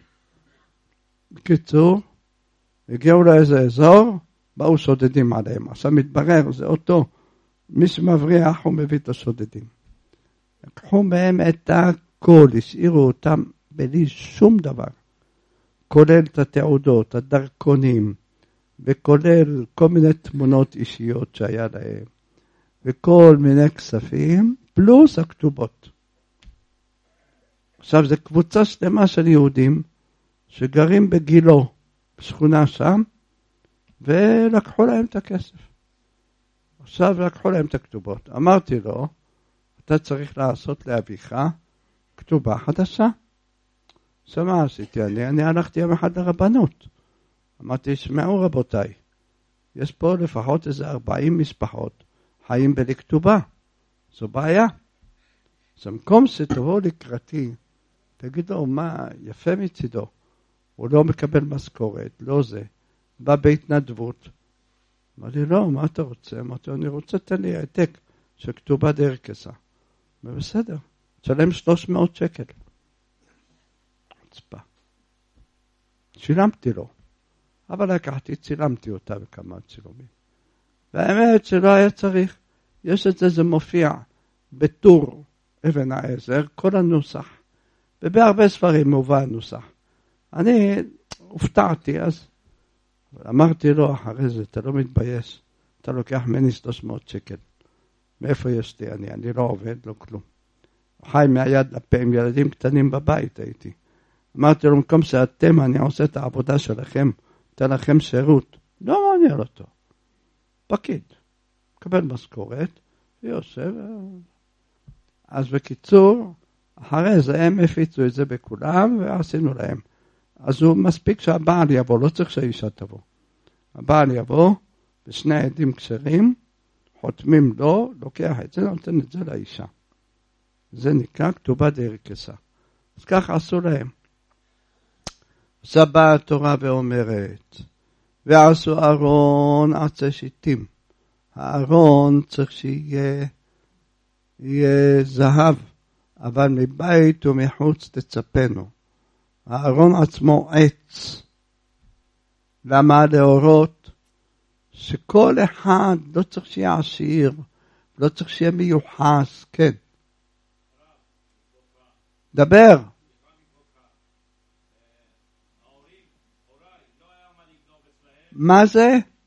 בקיצור, הגיעו לאיזה אזור, באו שודדים עליהם. עכשיו מתברר, זה אותו, מי שמבריח הוא מביא את השודדים. לקחו מהם את הכל, השאירו אותם בלי שום דבר. כולל את התעודות, הדרכונים, וכולל כל מיני תמונות אישיות שהיה להם, וכל מיני כספים, פלוס הכתובות. עכשיו, זו קבוצה שלמה של יהודים, שגרים בגילו, בשכונה שם, ולקחו להם את הכסף. עכשיו לקחו להם את הכתובות. אמרתי לו, אתה צריך לעשות לאביך כתובה חדשה. שמה עשיתי? אני הלכתי יום אחד לרבנות. אמרתי, שמעו רבותיי, יש פה לפחות איזה 40 משפחות חיים בלי כתובה. זו בעיה. זה מקום שתבואו לקראתי, תגידו, מה יפה מצידו? הוא לא מקבל משכורת, לא זה. בא בהתנדבות. אמרתי, לא, מה אתה רוצה? אמרתי, אני רוצה תן לי העתק של כתובה דערקסה. ובסדר, תשלם 300 שקל. צפה. שילמתי לו. אבל לקחתי, צילמתי אותה בכמה צילומים. והאמת שלא היה צריך. יש את זה מופיע בטור אבן העזר, כל הנוסח. ובהרבה ספרים מובא הנוסח. אני הופתעתי אז, אמרתי לו אחרי זה, אתה לא מתבייש, אתה לוקח ממני 300 שקל. מאיפה יש לי? אני לא עובד, לא כלום. חי מהיד לפה עם ילדים קטנים בבית הייתי. אמרתי לו, במקום שאתם, אני עושה את העבודה שלכם, אתן לכם שירות. לא מעניין אותו. פקיד. מקבל משכורת, ויושב. אז בקיצור, אחרי זה הם הפיצו את זה בכולם, ועשינו להם. אז הוא מספיק שהבעל יבוא, לא צריך שהאישה תבוא. הבעל יבוא, ושני עדים כשרים, חותמים לו, לוקח את זה, נותן את זה לאישה. זה נקרא כתובה דרכסה. אז כך עשו להם. אז באה התורה ואומרת, ועשו ארון עצי שיטים. הארון צריך שיהיה זהב, אבל מבית ומחוץ תצפנו. הארון עצמו עץ. למה? להורות שכל אחד לא צריך שיהיה עשיר, לא צריך שיהיה מיוחס, כן. דבר. מה זה?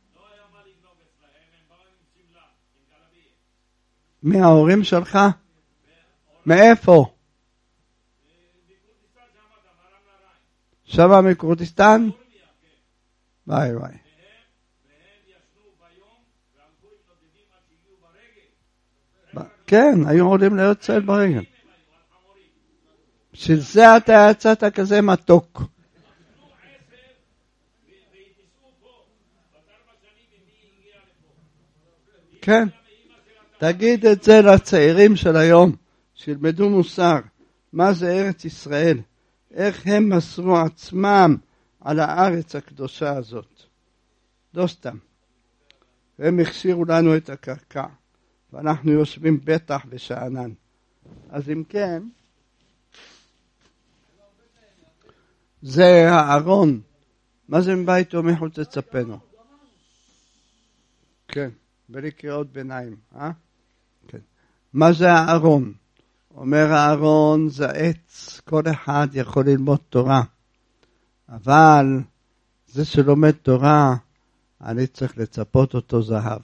מההורים שלך? מאיפה? שמה מכורדיסטן? ביי ביי. כן, היו עולים להרצל ברגל. בשביל זה אתה יצאת כזה מתוק. כן. תגיד את זה לצעירים של היום, שילמדו מוסר. מה זה ארץ ישראל? איך הם מסרו עצמם על הארץ הקדושה הזאת. לא סתם. הם הכשירו לנו את הקרקע. ואנחנו יושבים בטח ושענן. אז אם כן, זה הארון. מה זה מבית ומחוץ תצפנו? כן, בלי קריאות ביניים. כן. מה זה הארון? אומר הארון זה עץ, כל אחד יכול ללמוד תורה. אבל זה שלומד תורה, אני צריך לצפות אותו זהב.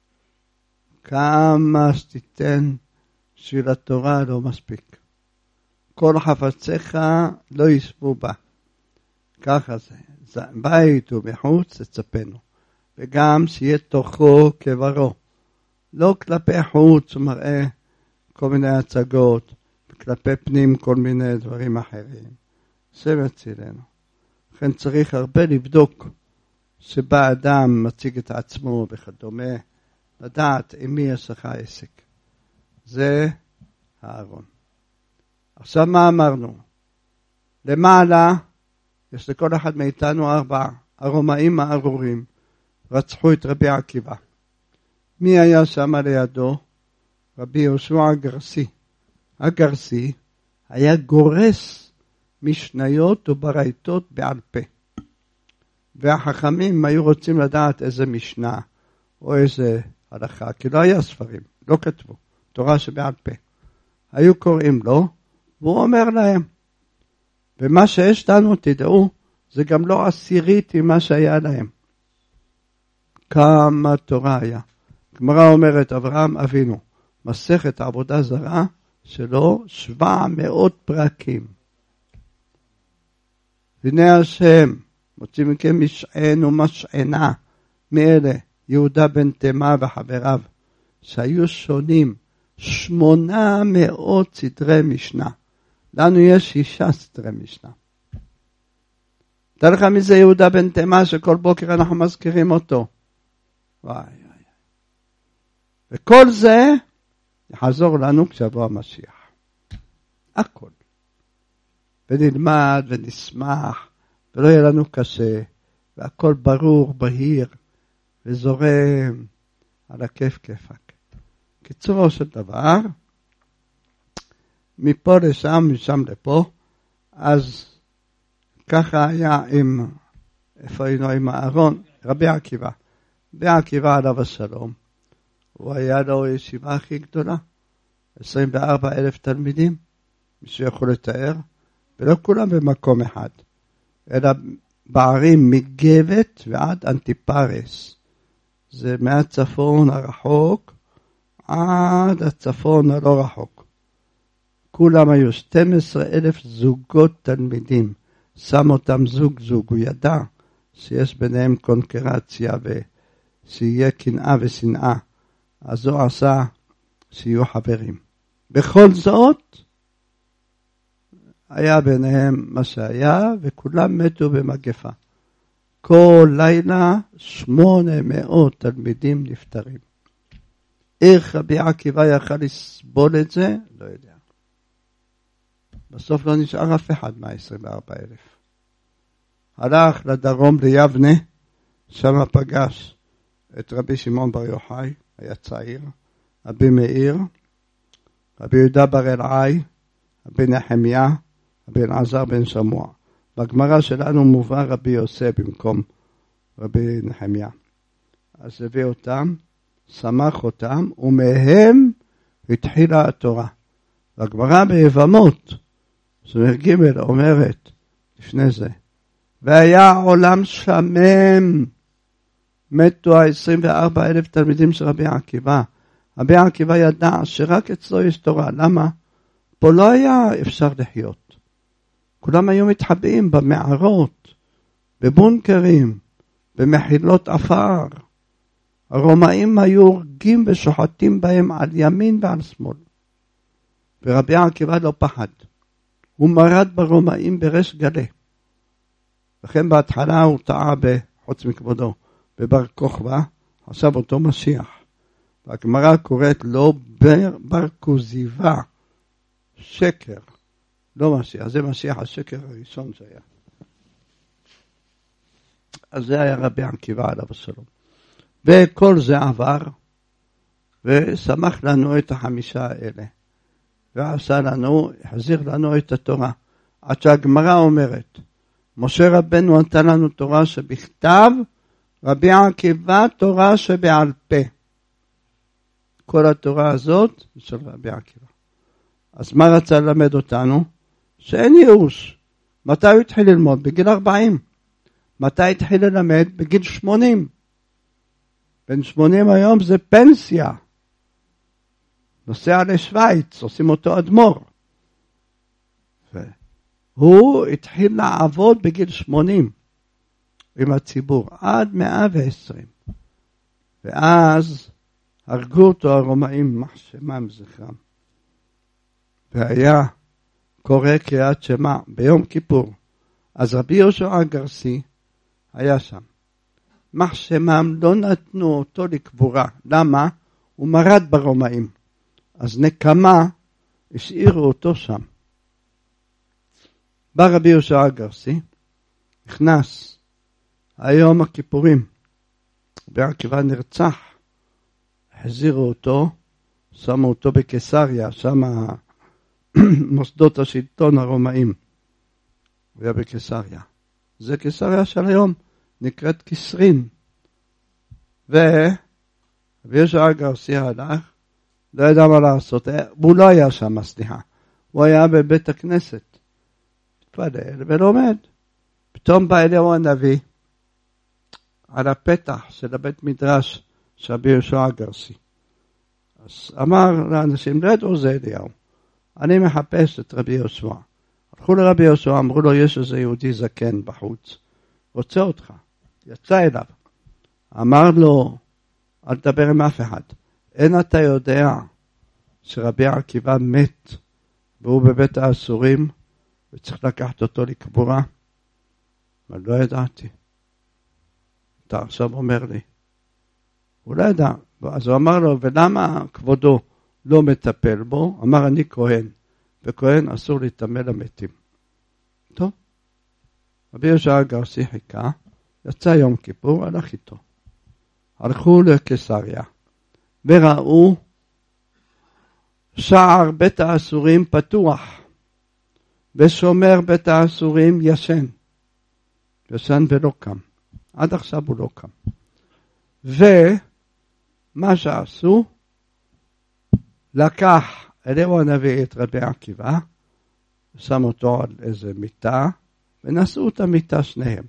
כמה שתיתן בשביל התורה לא מספיק. כל חפציך לא יספו בה. ככה זה. בית ומחוץ תצפנו. וגם שיהיה תוכו כברו. לא כלפי חוץ הוא מראה כל מיני הצגות, וכלפי פנים כל מיני דברים אחרים. זה מצילנו. לכן צריך הרבה לבדוק שבא אדם מציג את עצמו וכדומה, לדעת עם מי יש לך עסק. זה הארון. עכשיו מה אמרנו? למעלה, יש לכל אחד מאיתנו 4 הרומאים הארורים, רצחו את רבי עקיבא. מי היה שם לידו? רבי יהושע הגרסי. הגרסי היה גורס משניות וברייתות בעל פה. והחכמים היו רוצים לדעת איזה משנה או איזה הלכה, כי לא היה ספרים, לא כתבו, תורה שבעל פה. היו קוראים לו, והוא אומר להם, ומה שיש לנו, תדעו, זה גם לא עשירית עם מה שהיה להם. כמה תורה היה. גמרא אומרת, אברהם אבינו, מסכת עבודה זרה שלו 700 פרקים. הנה השם, מוציא מכם משען ומשענה, מאלה, יהודה בן תמה וחבריו, שהיו שונים 800 סדרי משנה. לנו יש 6 סדרי משנה. תראה לך מי זה יהודה בן תמה שכל בוקר אנחנו מזכירים אותו. וואי. וכל זה יחזור לנו כשבוא המשיח. הכל. ונלמד ונשמח, ולא יהיה לנו קשה, והכל ברור, בהיר, וזורם על הכיף כיפק. קיצורו של דבר, מפה לשם, משם לפה, אז ככה היה איפה היינו עם הארון, רבי עקיבא. רבי עקיבא עליו השלום. הוא היה לו ישיבה הכי גדולה, 24,000 תלמידים, מי שיכול לתאר, ולא כולם במקום אחד, אלא בערים מגבת ועד אנטיפרס. זה מהצפון הרחוק עד הצפון הלא רחוק. כולם היו 12,000 זוגות תלמידים, שם אותם זוג זוג, הוא ידע שיש ביניהם קונקרציה ושיהיה קנאה ושנאה, אז הוא עשה שיהיו חברים. בכל זאת, היה ביניהם מה שהיה, וכולם מתו במגפה. כל לילה 800 תלמידים נפטרים. איך רבי עקיבא יכל לסבול את זה? לא יודע. בסוף לא נשאר אף אחד מה-24,000. הלך לדרום ליבנה, שם פגש את רבי שמעון בר יוחאי, היה צעיר, רבי מאיר, רבי יהודה בר אלעאי, רבי נחמיה, רבי אלעזר בן שמוע. בגמרא שלנו מובא רבי יוסף במקום רבי נחמיה. אז הביא אותם, שמח אותם, ומהם התחילה התורה. והגמרא ביבמות, סמך ג' אומרת, לפני זה, והיה עולם שמם, מתו 24,000 תלמידים של רבי עקיבא. רבי עקיבא ידע שרק אצלו יש תורה. למה? פה לא היה אפשר לחיות. כולם היו מתחבאים במערות, בבונקרים, במחילות עפר. הרומאים היו הורגים ושוחטים בהם על ימין ועל שמאל. ורבי עקיבא לא פחד. הוא מרד ברומאים בריש גלי. לכן בהתחלה הוא טעה בחוץ מכבודו, בבר כוכבא, חשב אותו משיח. והגמרא קוראת לו בר כוזיבה, שקר. לא משיח, זה משיח השקר הראשון שהיה. אז זה היה רבי עקיבא עליו השלום. וכל זה עבר, ושמח לנו את 5 האלה. ועשה לנו, החזיר לנו את התורה. עד שהגמרא אומרת, משה רבנו נתן לנו תורה שבכתב, רבי עקיבא תורה שבעל פה. כל התורה הזאת של רבי עקיבא. אז מה רצה ללמד אותנו? שאין ייאוש. מתי הוא התחיל ללמוד? בגיל 40. מתי התחיל ללמד? בגיל 80. בן 80 היום זה פנסיה. נוסע לשוויץ, עושים אותו אדמו"ר. הוא התחיל לעבוד בגיל 80 עם הציבור, עד 120. ואז הרגו אותו הרומאים, מחשמם זכרם. והיה קורא קריאת שמע ביום כיפור. אז רבי יהושע הגרסי היה שם. מחשמם לא נתנו אותו לקבורה. למה? הוא מרד ברומאים. אז נקמה השאירו אותו שם. בא רבי יהושע הגרסי, נכנס היום הכיפורים, ועקיבא נרצח, החזירו אותו, שמו אותו בקיסריה, שם מוסדות השלטון הרומאים, הוא היה בקיסריה. זה קיסריה של היום, נקראת קיסרין. ורבי יהושע הגרסי הלך, לא ידע מה לעשות, הוא לא היה שם, סליחה, הוא היה בבית הכנסת, מתפלל ולומד. פתאום בא אליהו הנביא, על הפתח של הבית מדרש של רבי יהושע הגרסי. אז אמר לאנשים, לא ידעו זה אליהו, אני מחפש את רבי יהושע. הלכו לרבי יהושע, אמרו לו, יש איזה יהודי זקן בחוץ, רוצה אותך. יצא אליו, אמר לו, אל תדבר עם אף אחד. אין אתה יודע שרבי עקיבא מת והוא בבית האסורים וצריך לקחת אותו לקבורה? אבל לא ידעתי. אתה עכשיו אומר לי. הוא לא ידע. אז הוא אמר לו, ולמה כבודו לא מטפל בו? אמר, אני כהן, וכהן אסור להתאמן למתים. טוב. רבי יהושע הגרסי חיכה, יצא יום כיפור, הלך איתו. הלכו לקיסריה. וראו שער בית האסורים פתוח, ושומר בית האסורים ישן ולא קם. עד עכשיו הוא לא קם. מה שעשו, לקח אליהו הנביא את רבי עקיבא, שם אותו על איזה מיטה, ונשאו את המיטה שניהם.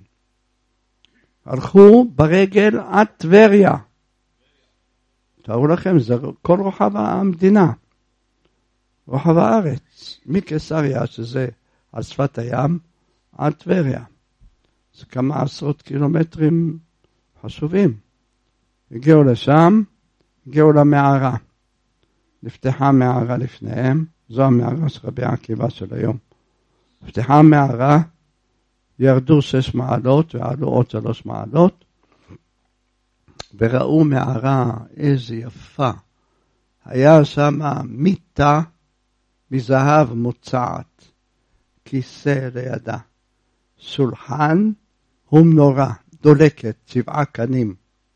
הלכו ברגל עד טבריה. תראו לכם, זה כל רוחב המדינה. רוחב הארץ, מקיסריה, שזה על שפת הים, עד טבריה. זה כמה עשרות קילומטרים חשובים. הגיעו לשם, הגיעו למערה. נפתחה מערה לפניהם, זו המערה של רבי עקיבא של היום. נפתחה המערה, ירדו 6 מעלות ועלו עוד 3 מעלות, וראו מערה איזה יפה. היה שם מיטה מזהב מוצעת, כיסא לידה, שולחן ומנורה, דולקת, 7 קנים.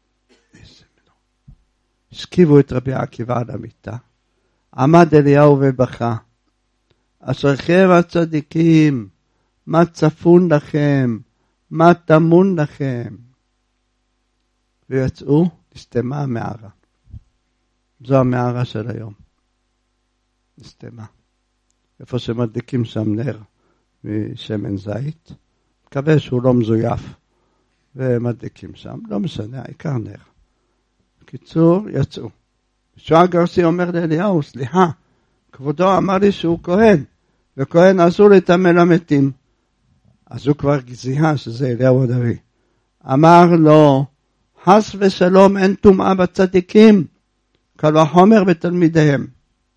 השכיבו את רבי עקיבא על המיטה. עמד אליהו ובכה. אשריכם הצדיקים, מה צפון לכם, מה תמון לכם. ויצאו, נסתמה המערה. זו המערה של היום. נסתמה. איפה שמדליקים שם נר משמן זית. מקווה שהוא לא מזויף. ומדליקים שם. לא משנה, העיקר נר. בקיצור, יצאו. שוע גרסי אומר לאליהו, סליחה, כבודו אמר לי שהוא כהן, וכהן אסור לטמא למתים. אז הוא כבר זיהה שזה אליהו הנביא. אמר לו, חס ושלום אין טומאה בצדיקים, קל וחומר בתלמידיהם.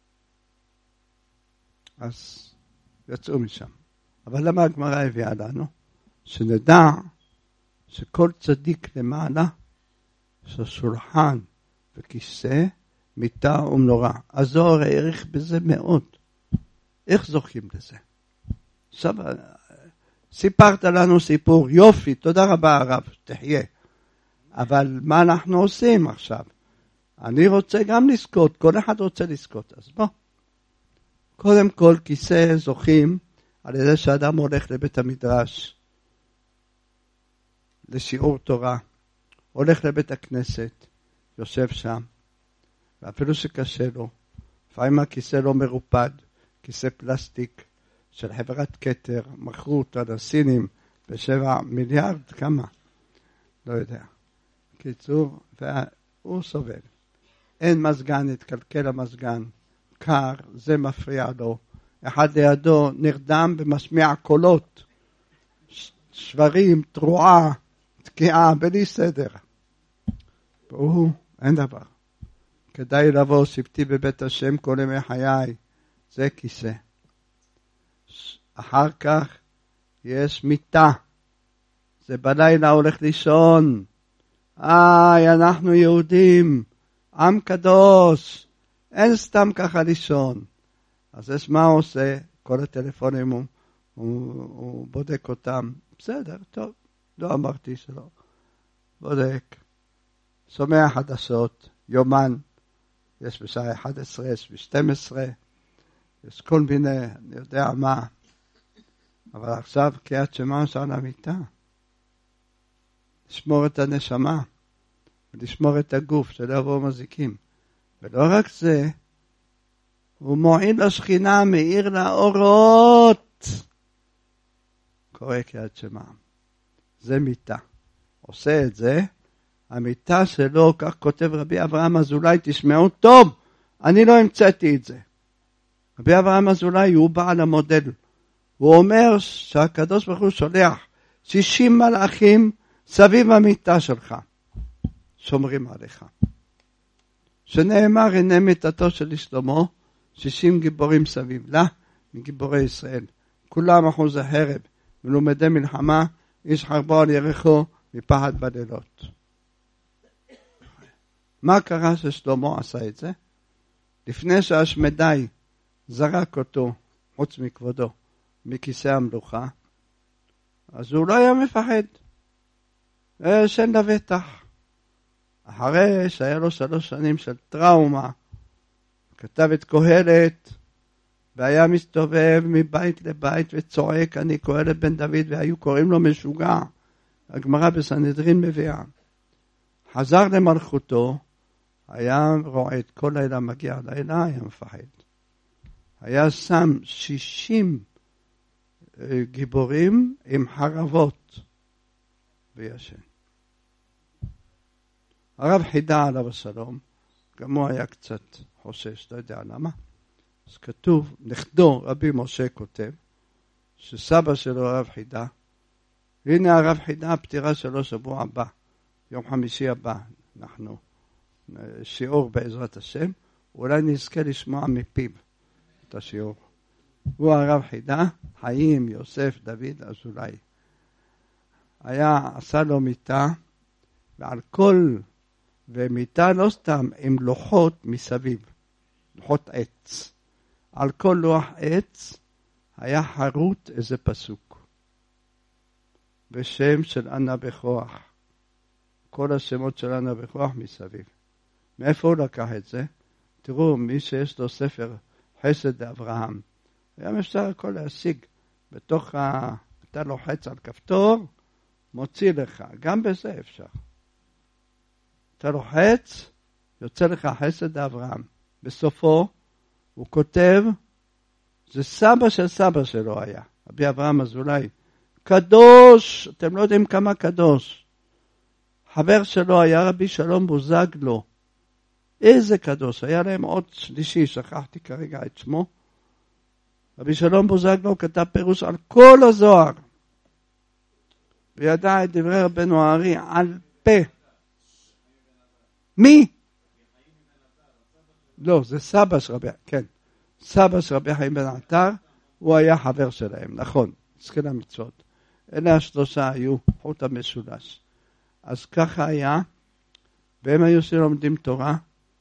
אז יצאו משם. אבל למה הגמרא הביאה לנו? שנדע שכל צדיק למעלה, ששולחן וכיסא, מיטה ומנורה. הזוהר העריך בזה מאוד. איך זוכים לזה? עכשיו, סיפרת לנו סיפור, יופי, תודה רבה הרב, תחיה. אבל מה אנחנו עושים עכשיו? אני רוצה גם לזכות, כל אחד רוצה לזכות, אז בוא. קודם כל, כיסא זוכים על ידי שאדם הולך לבית המדרש, לשיעור תורה, הולך לבית הכנסת, יושב שם, ואפילו שקשה לו, לפעמים הכיסא לא מרופד, כיסא פלסטיק של חברת כתר, מכרו אותו לסינים ב7 מיליארד, כמה? לא יודע. קיצור, והוא סובל. אין מזגן, התקלקל המזגן, קר, זה מפריע לו. אחד לידו נרדם ומשמיע קולות, שברים, תרועה, תקיעה, בלי סדר. והוא, אין דבר. כדאי לבוא, שבתי בבית השם כל ימי חיי, זה כיסא. אחר כך יש מיטה, זה בלילה הולך לישון. אנחנו יהודים, עם קדוש, אין סתם ככה לישון. אז יש מה הוא עושה? כל הטלפונים הוא בודק אותם. בסדר, טוב, לא אמרתי שלא. בודק, שומע חדשות, יומן, יש בשעה 11, יש ב-12, יש כל מיני, אני יודע מה. אבל עכשיו קריאת שמע שעל המיטה. לשמור את הנשמה, ולשמור את הגוף, שלא יבואו מזיקים. ולא רק זה, הוא מועיל לשכינה, מאיר לאורות. קורא קריאת שמע. זה מיטה. עושה את זה, המיטה שלו, כך כותב רבי אברהם אזולאי, תשמעו טוב, אני לא המצאתי את זה. רבי אברהם אזולאי הוא בעל המודל. הוא אומר שהקדוש ברוך הוא שולח 60 מלאכים סביב המיטה שלך, שומרים עליך. שנאמר, הנה מיטתו של שלמה, 60 גיבורים סביב לה, מגיבורי ישראל. כולם אחוז החרב, מלומדי מלחמה, איש חרבו על ירחו, מפחד בלילות. מה קרה ששלמה עשה את זה? לפני שהשמדי זרק אותו, חוץ מכבודו, מכיסא המלוכה, אז הוא לא היה מפחד. שן לבטח. אחרי שהיה לו 3 שנים של טראומה, כתב את קהלת, והיה מסתובב מבית לבית וצועק, אני קהלת בן דוד, והיו קוראים לו משוגע. הגמרא בסנהדרין מביאה. חזר למלכותו, היה רועד, כל לילה מגיע לילה, היה מפחד. היה שם 60 גיבורים עם חרבות וישן. הרב חידה עליו השלום, גם הוא היה קצת חושש, לא יודע למה. אז כתוב, נכדו רבי משה כותב, שסבא שלו הרב חידה, הנה הרב חידה, הפטירה שלו שבוע הבא, יום חמישי הבא, אנחנו שיעור בעזרת השם, אולי נזכה לשמוע מפיו את השיעור. הוא הרב חידה, חיים, יוסף, דוד, אזולאי. עשה לו מיטה, ועל כל, ומיטה לא סתם, עם לוחות מסביב, לוחות עץ. על כל לוח עץ היה חרוט איזה פסוק, בשם של אנה בכוח. כל השמות של אנה בכוח מסביב. מאיפה הוא לקח את זה? תראו, מי שיש לו ספר חסד לאברהם, היום אפשר הכל להשיג. בתוך אתה לוחץ על כפתור, מוציא לך. גם בזה אפשר. אתה לוחץ, יוצא לך חסד לאברהם. בסופו, הוא כותב, זה סבא של סבא שלו היה, רבי אברהם אזולאי. קדוש, אתם לא יודעים כמה קדוש. חבר שלו היה רבי שלום בוזגלו. איזה קדוש, היה להם עוד שלישי, שכחתי כרגע את שמו. רבי שלום בוזגלו כתב פירוש על כל הזוהר. וידע את דברי רבנו הארי על פה. מי? לא, זה סבא של רבי, כן. סבא של רבי חיים בן עטר, הוא היה חבר שלהם, נכון. זקן המצוות. אלה השלושה היו חוט המשולש. אז ככה היה, והם היו שלומדים תורה,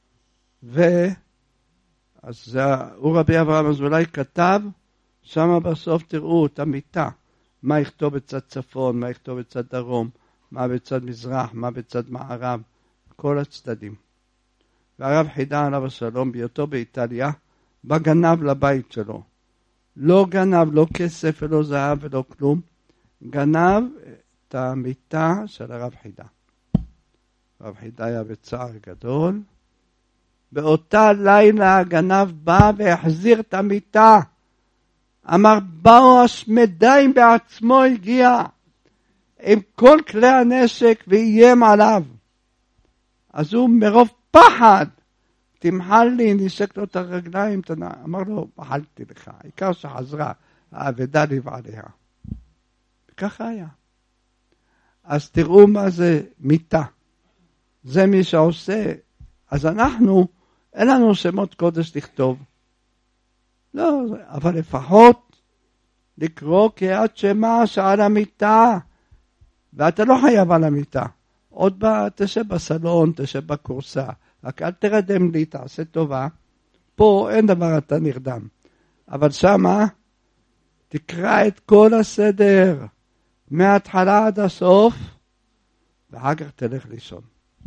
אז הוא רבי אברהם אזולאי כתב, שמה בסוף תראו את המיטה, מה יכתוב בצד צפון, מה יכתוב בצד דרום, מה בצד מזרח, מה בצד מערב, כל הצדדים. והרב חידה עליו השלום, בהיותו באיטליה, בא גנב לבית שלו. לא גנב, לא כסף ולא זהב ולא כלום, גנב את המיטה של הרב חידה. הרב חידה היה בצער גדול. באותה לילה הגנב בא והחזיר את המיטה. אמר, באו השמדיים בעצמו הגיע, עם כל כלי הנשק ואיים עליו. אז הוא מרוב פחד, תמחל לי, נשק לו את הרגליים, אמר לו, מחלתי לך, העיקר שחזרה, האבדה לבעליה. וככה היה. אז תראו מה זה מיטה. זה מי שעושה. אז אנחנו, אין לנו שמות קודש לכתוב. לא, אבל לפחות לקרוא קריאת שמע שעל המיטה. ואתה לא חייב על המיטה. עוד תשב בסלון, תשב בקורסה. רק אל תרדם לי, תעשה טובה. פה אין דבר, אתה נרדם. אבל שמה, תקרא את כל הסדר, מההתחלה עד הסוף, ואחר כך תלך לישון.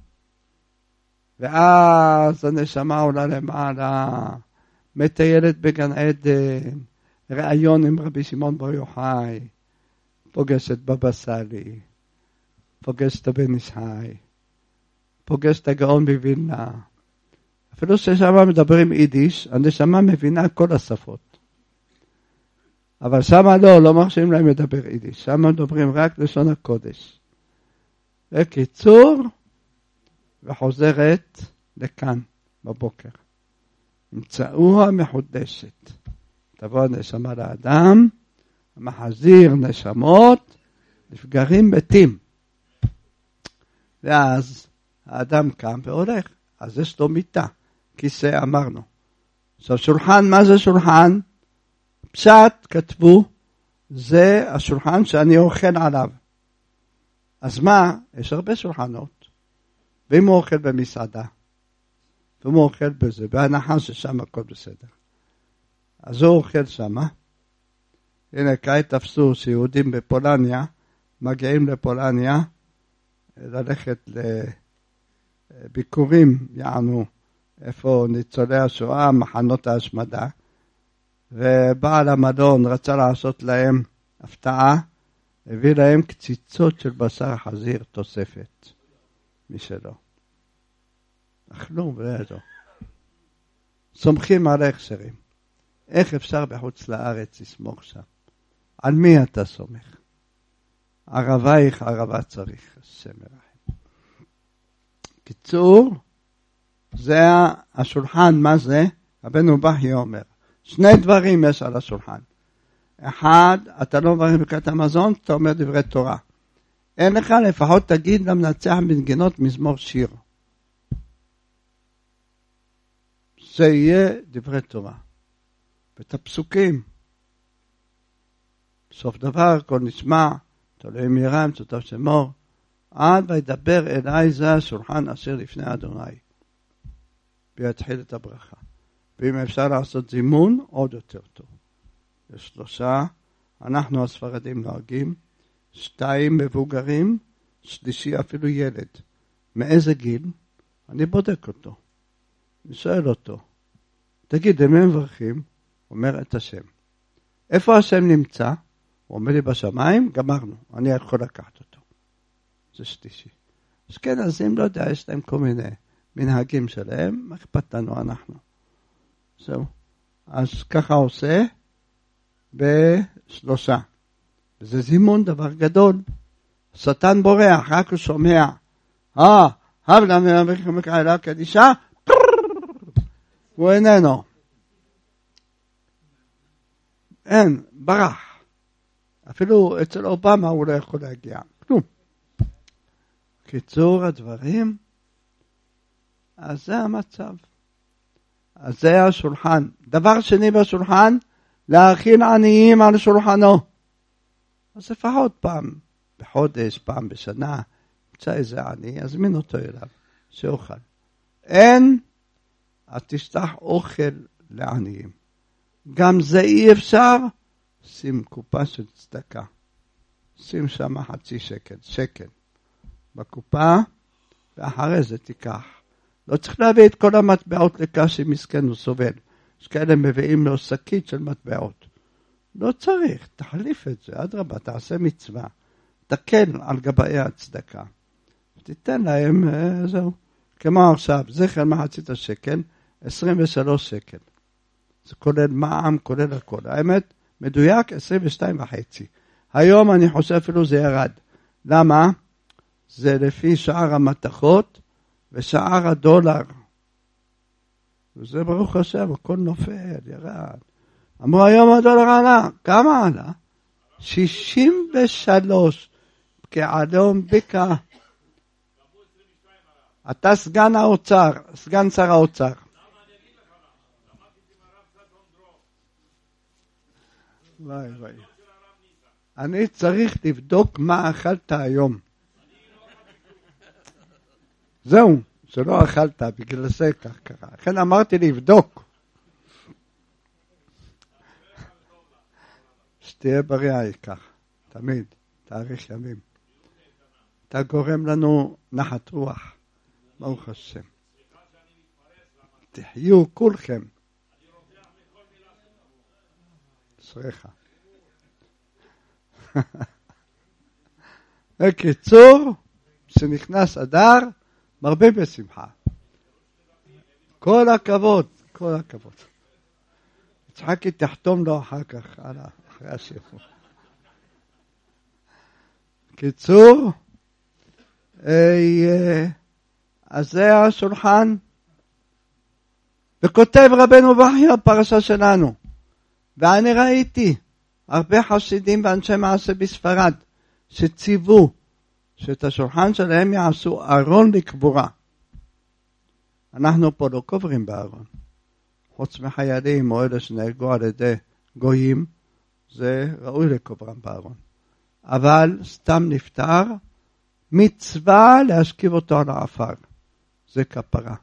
ואז הנשמה עולה למעלה, מטיילת בגן עדן, ראיון עם רבי שמעון בר יוחאי, פוגשת בבא סאלי, פוגשת הבן איש חי, פוגשת הגאון מווילנה. אפילו ששם מדברים יידיש, הנשמה מבינה כל השפות. אבל שם לא מרשים להם לדבר יידיש, שם מדברים רק לשון הקודש. בקיצור, וחוזרת לכאן בבוקר. נמצאוה מחודשת. תבוא הנשמה לאדם, מחזיר נשמות, נפגרים מתים. ואז האדם קם והולך, אז יש לו מיטה, כיסא אמרנו. עכשיו שולחן, מה זה שולחן? פשט כתבו, זה השולחן שאני אוכל עליו. אז מה? יש הרבה שולחנות. ואם הוא אוכל במסעדה, ואם הוא אוכל בזה, בהנחה ששם הכל בסדר. אז הוא אוכל שם. הנה, כעת תפסו שיהודים בפולניה, מגיעים לפולניה, ללכת לביקורים, יענו, איפה ניצולי השואה, מחנות ההשמדה, ובעל המלון רצה לעשות להם הפתעה, הביא להם קציצות של בשר חזיר תוספת משלו. אכלו ולא. סומכים על הכשרים. איך אפשר בחוץ לארץ לסמוך שם? על מי אתה סומך? ערבייך ערבה צריך, השם ירחם. קיצור, זה השולחן, מה זה? רבנו בכי אומר, שני דברים יש על השולחן. אחד, אתה לא מברך ברכת המזון, אתה אומר דברי תורה. אין לך, לפחות תגיד למנצח בנגינות מזמור שיר. זה יהיה דברי תורה. ואת הפסוקים. בסוף דבר, כל נשמע, תולעי מירם, צוטף שמור, עד וידבר אליי זה השולחן אשר לפני אדוני. ויתחיל את הברכה. ואם אפשר לעשות זימון, עוד יותר טוב. יש 3, אנחנו הספרדים נוהגים, 2 מבוגרים, 3 אפילו ילד. מאיזה גיל? אני בודק אותו. אני שואל אותו, תגיד, למי מברכים? אומר את השם. איפה השם נמצא? הוא אומר לי בשמיים, גמרנו, אני יכול לקחת אותו. זה 3. אז כן, אז אם לא יודע, יש להם כל מיני מנהגים שלהם, מה אכפת לנו אנחנו? זהו. אז ככה עושה ב3. וזה זימון דבר גדול. שטן בורח, רק הוא שומע. הבלה מלמדים מקהלה קדישה, הוא איננו. אין, ברח. אפילו אצל אובמה הוא לא יכול להגיע. כלום. קיצור הדברים, אז זה המצב. אז זה השולחן. דבר שני בשולחן, להכין עניים על שולחנו. אז לפחות פעם בחודש, פעם בשנה, ימצא איזה עני, הזמין אותו אליו, שאוכל. אין, אז תשלח אוכל לעניים. גם זה אי אפשר, שים קופה של צדקה. שים שם 0.5 שקל בקופה, ואחרי זה תיקח. לא צריך להביא את כל המטבעות לקשי מסכן הוא סובל. יש כאלה מביאים לו שקית של מטבעות. לא צריך, תחליף את זה, אדרבה, תעשה מצווה. תקל על גבאי הצדקה. תיתן להם, זהו. כמו עכשיו, זכר 0.5 שקל, 23 שקל. זה כולל מע"מ, כולל הכל. האמת, מדויק 22.5. היום אני חושב אפילו זה ירד. למה? זה לפי שער המתכות ושער הדולר. וזה ברוך השם, הכל נופל, ירד. אמרו היום הדולר עלה. כמה עלה? 63. כעלום ביקה. אתה סגן האוצר, סגן שר האוצר. וואי. אני צריך לבדוק מה אכלת היום. זהו, שלא אכלת, בגלל זה כך קרה. לכן אמרתי לבדוק. שתהיה בריאה ייקח, תמיד, תאריך ימים. אתה גורם לנו נחת רוח, ברוך השם. תחיו כולכם. שריך. בקיצור, שנכנס אדר, מרבה בשמחה. כל הכבוד, כל הכבוד. יצחקי תחתום לו אחר כך, אחרי השיפור. קיצור, אז זה השולחן. וכותב רבנו בכי הפרשה שלנו. ואני ראיתי הרבה חסידים ואנשי מעשה בספרד שציוו שאת השולחן שלהם יעשו ארון לקבורה. אנחנו פה לא קוברים בארון. חוץ מחיילים או אלה שנהרגו על ידי גויים, זה ראוי לקוברם בארון. אבל סתם נפטר, מצווה להשכיב אותו על האפר. זה כפרה.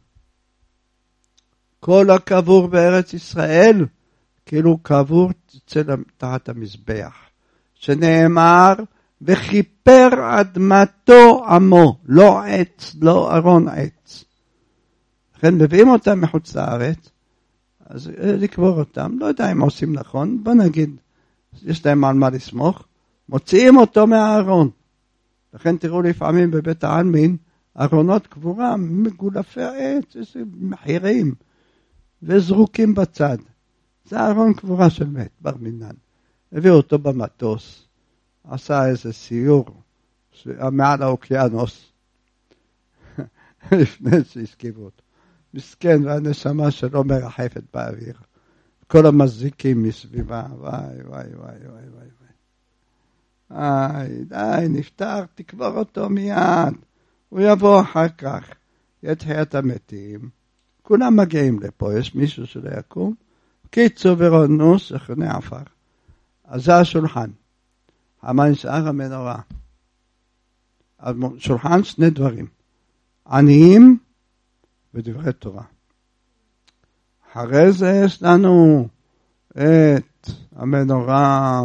כל הקבור בארץ ישראל, כאילו קבור תחת המזבח, שנאמר, וכיפר אדמתו עמו, לא עץ, לא ארון עץ. לכן מביאים אותם מחוץ לארץ, אז לקבור אותם, לא יודע אם עושים נכון, בוא נגיד, יש להם על מה לסמוך, מוציאים אותו מהארון. לכן תראו לפעמים בבית העלמין, ארונות קבורה מגולפי העץ, איזה מחירים, וזרוקים בצד. זה ארון קבורה של מת, בר מינן. הביאו אותו במטוס, עשה איזה סיור מעל האוקיינוס, לפני שהסכימו אותו. מסכן, והנשמה שלו מרחפת באוויר. כל המזיקים מסביבה, וואי, וואי, וואי, וואי, וואי. די, נפטר, תקבור אותו מיד. הוא יבוא אחר כך, יתחיית המתים. כולם מגיעים לפה, יש מישהו שלא יקום. קיצור ורונוס, שכוני עפר. אז זה השולחן. המה נשאר המנורה. שולחן שני דברים. עניים ודברי תורה. אחרי זה יש לנו את המנורה.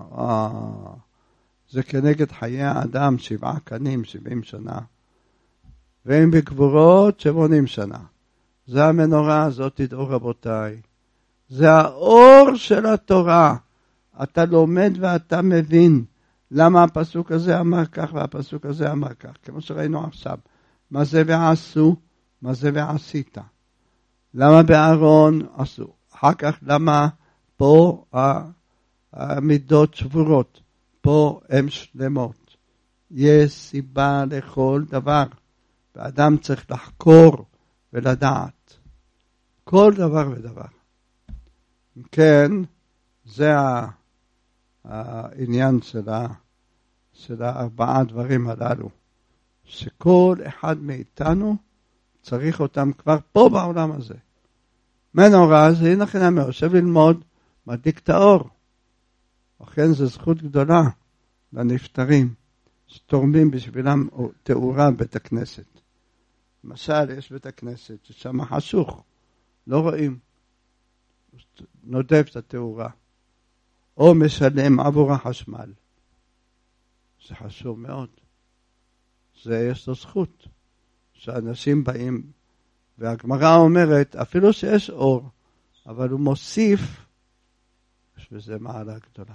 זה כנגד חיי האדם 7 קנים, 70 שנה. והם בקבורות 80 שנה. זה המנורה, הזאת תדעו רבותיי. זה האור של התורה. אתה לומד ואתה מבין למה הפסוק הזה אמר כך והפסוק הזה אמר כך. כמו שראינו עכשיו. מה זה ועשו? מה זה ועשית? למה בארון עשו? אחר כך למה פה המידות שבורות? פה הן שלמות. יש סיבה לכל דבר. ואדם צריך לחקור ולדעת. כל דבר ודבר. כן, זה העניין של 4 דברים הללו. שכל אחד מאיתנו צריך אותם כבר פה בעולם הזה. מנורה זה הנה חינם, יושב ללמוד, מדליק את האור. לכן זו זכות גדולה לנפטרים, שתורמים בשבילם תאורה בית הכנסת. למשל, יש בית הכנסת ששם חשוך, לא רואים. נודף את התאורה. או משלם עבור החשמל. זה חשוב מאוד. זה יש לו זכות. שאנשים באים, והגמרא אומרת, אפילו שיש אור, אבל הוא מוסיף, וזה מעלה גדולה.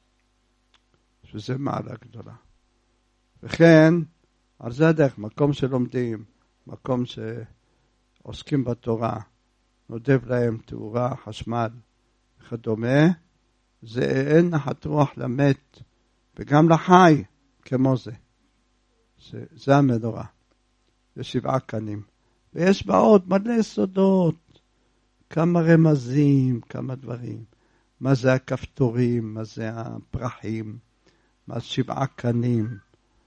וזה מעלה גדולה. וכן, על זה הדרך, מקום שלומדים, מקום שעוסקים בתורה, נודב להם תאורה, חשמל וכדומה, זה אין נחת רוח למת, וגם לחי, כמו זה. זה המנורה. יש 7 קנים. ויש בה עוד מלא סודות, כמה רמזים, כמה דברים. מה זה הכפתורים, מה זה הפרחים, מה זה 7 קנים.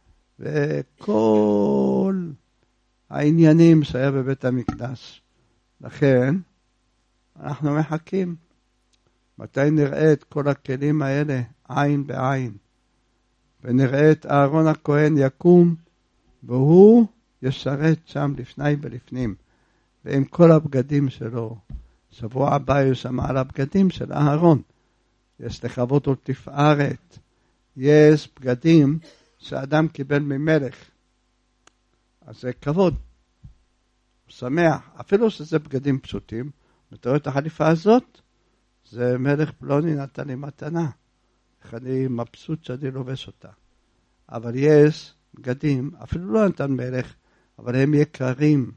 וכל העניינים שהיה בבית המקדש. לכן, אנחנו מחכים. מתי נראה את כל הכלים האלה, עין בעין. ונראה את אהרון הכהן יקום, והוא ישרת שם לפני ולפנים. ועם כל הבגדים שלו. שבוע הבא יש שם על הבגדים של אהרון. יש לכבוד ולתפארת. יש בגדים שאדם קיבל ממלך. אז זה כבוד. הוא שמח. אפילו שזה בגדים פשוטים. אתה רואה את החליפה הזאת? זה מלך פלוני נתן לי מתנה. אני מבסוט שאני לובש אותה. אבל יש בגדים, אפילו לא נתן מלך, אבל הם יקרים.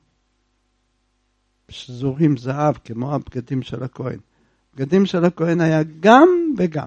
שזורים זהב, כמו הבגדים של הכהן. בגדים של הכהן היה גם וגם.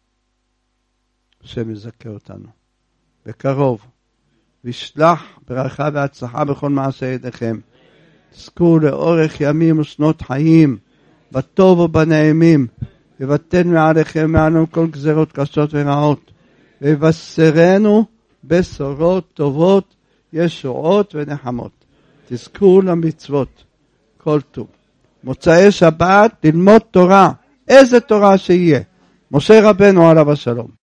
השם יזכה אותנו. בקרוב. וישלח ברכה והצלחה בכל מעשה ידיכם. תזכו לאורך ימים ושנות חיים, בטוב ובנעימים. יבטל מעליכם מעלינו כל גזרות קשות ורעות. ויבשרנו בשורות טובות, ישועות ונחמות. תזכו למצוות. כל טוב. מוצאי שבת ללמוד תורה. איזה תורה שיהיה. משה רבנו עליו השלום.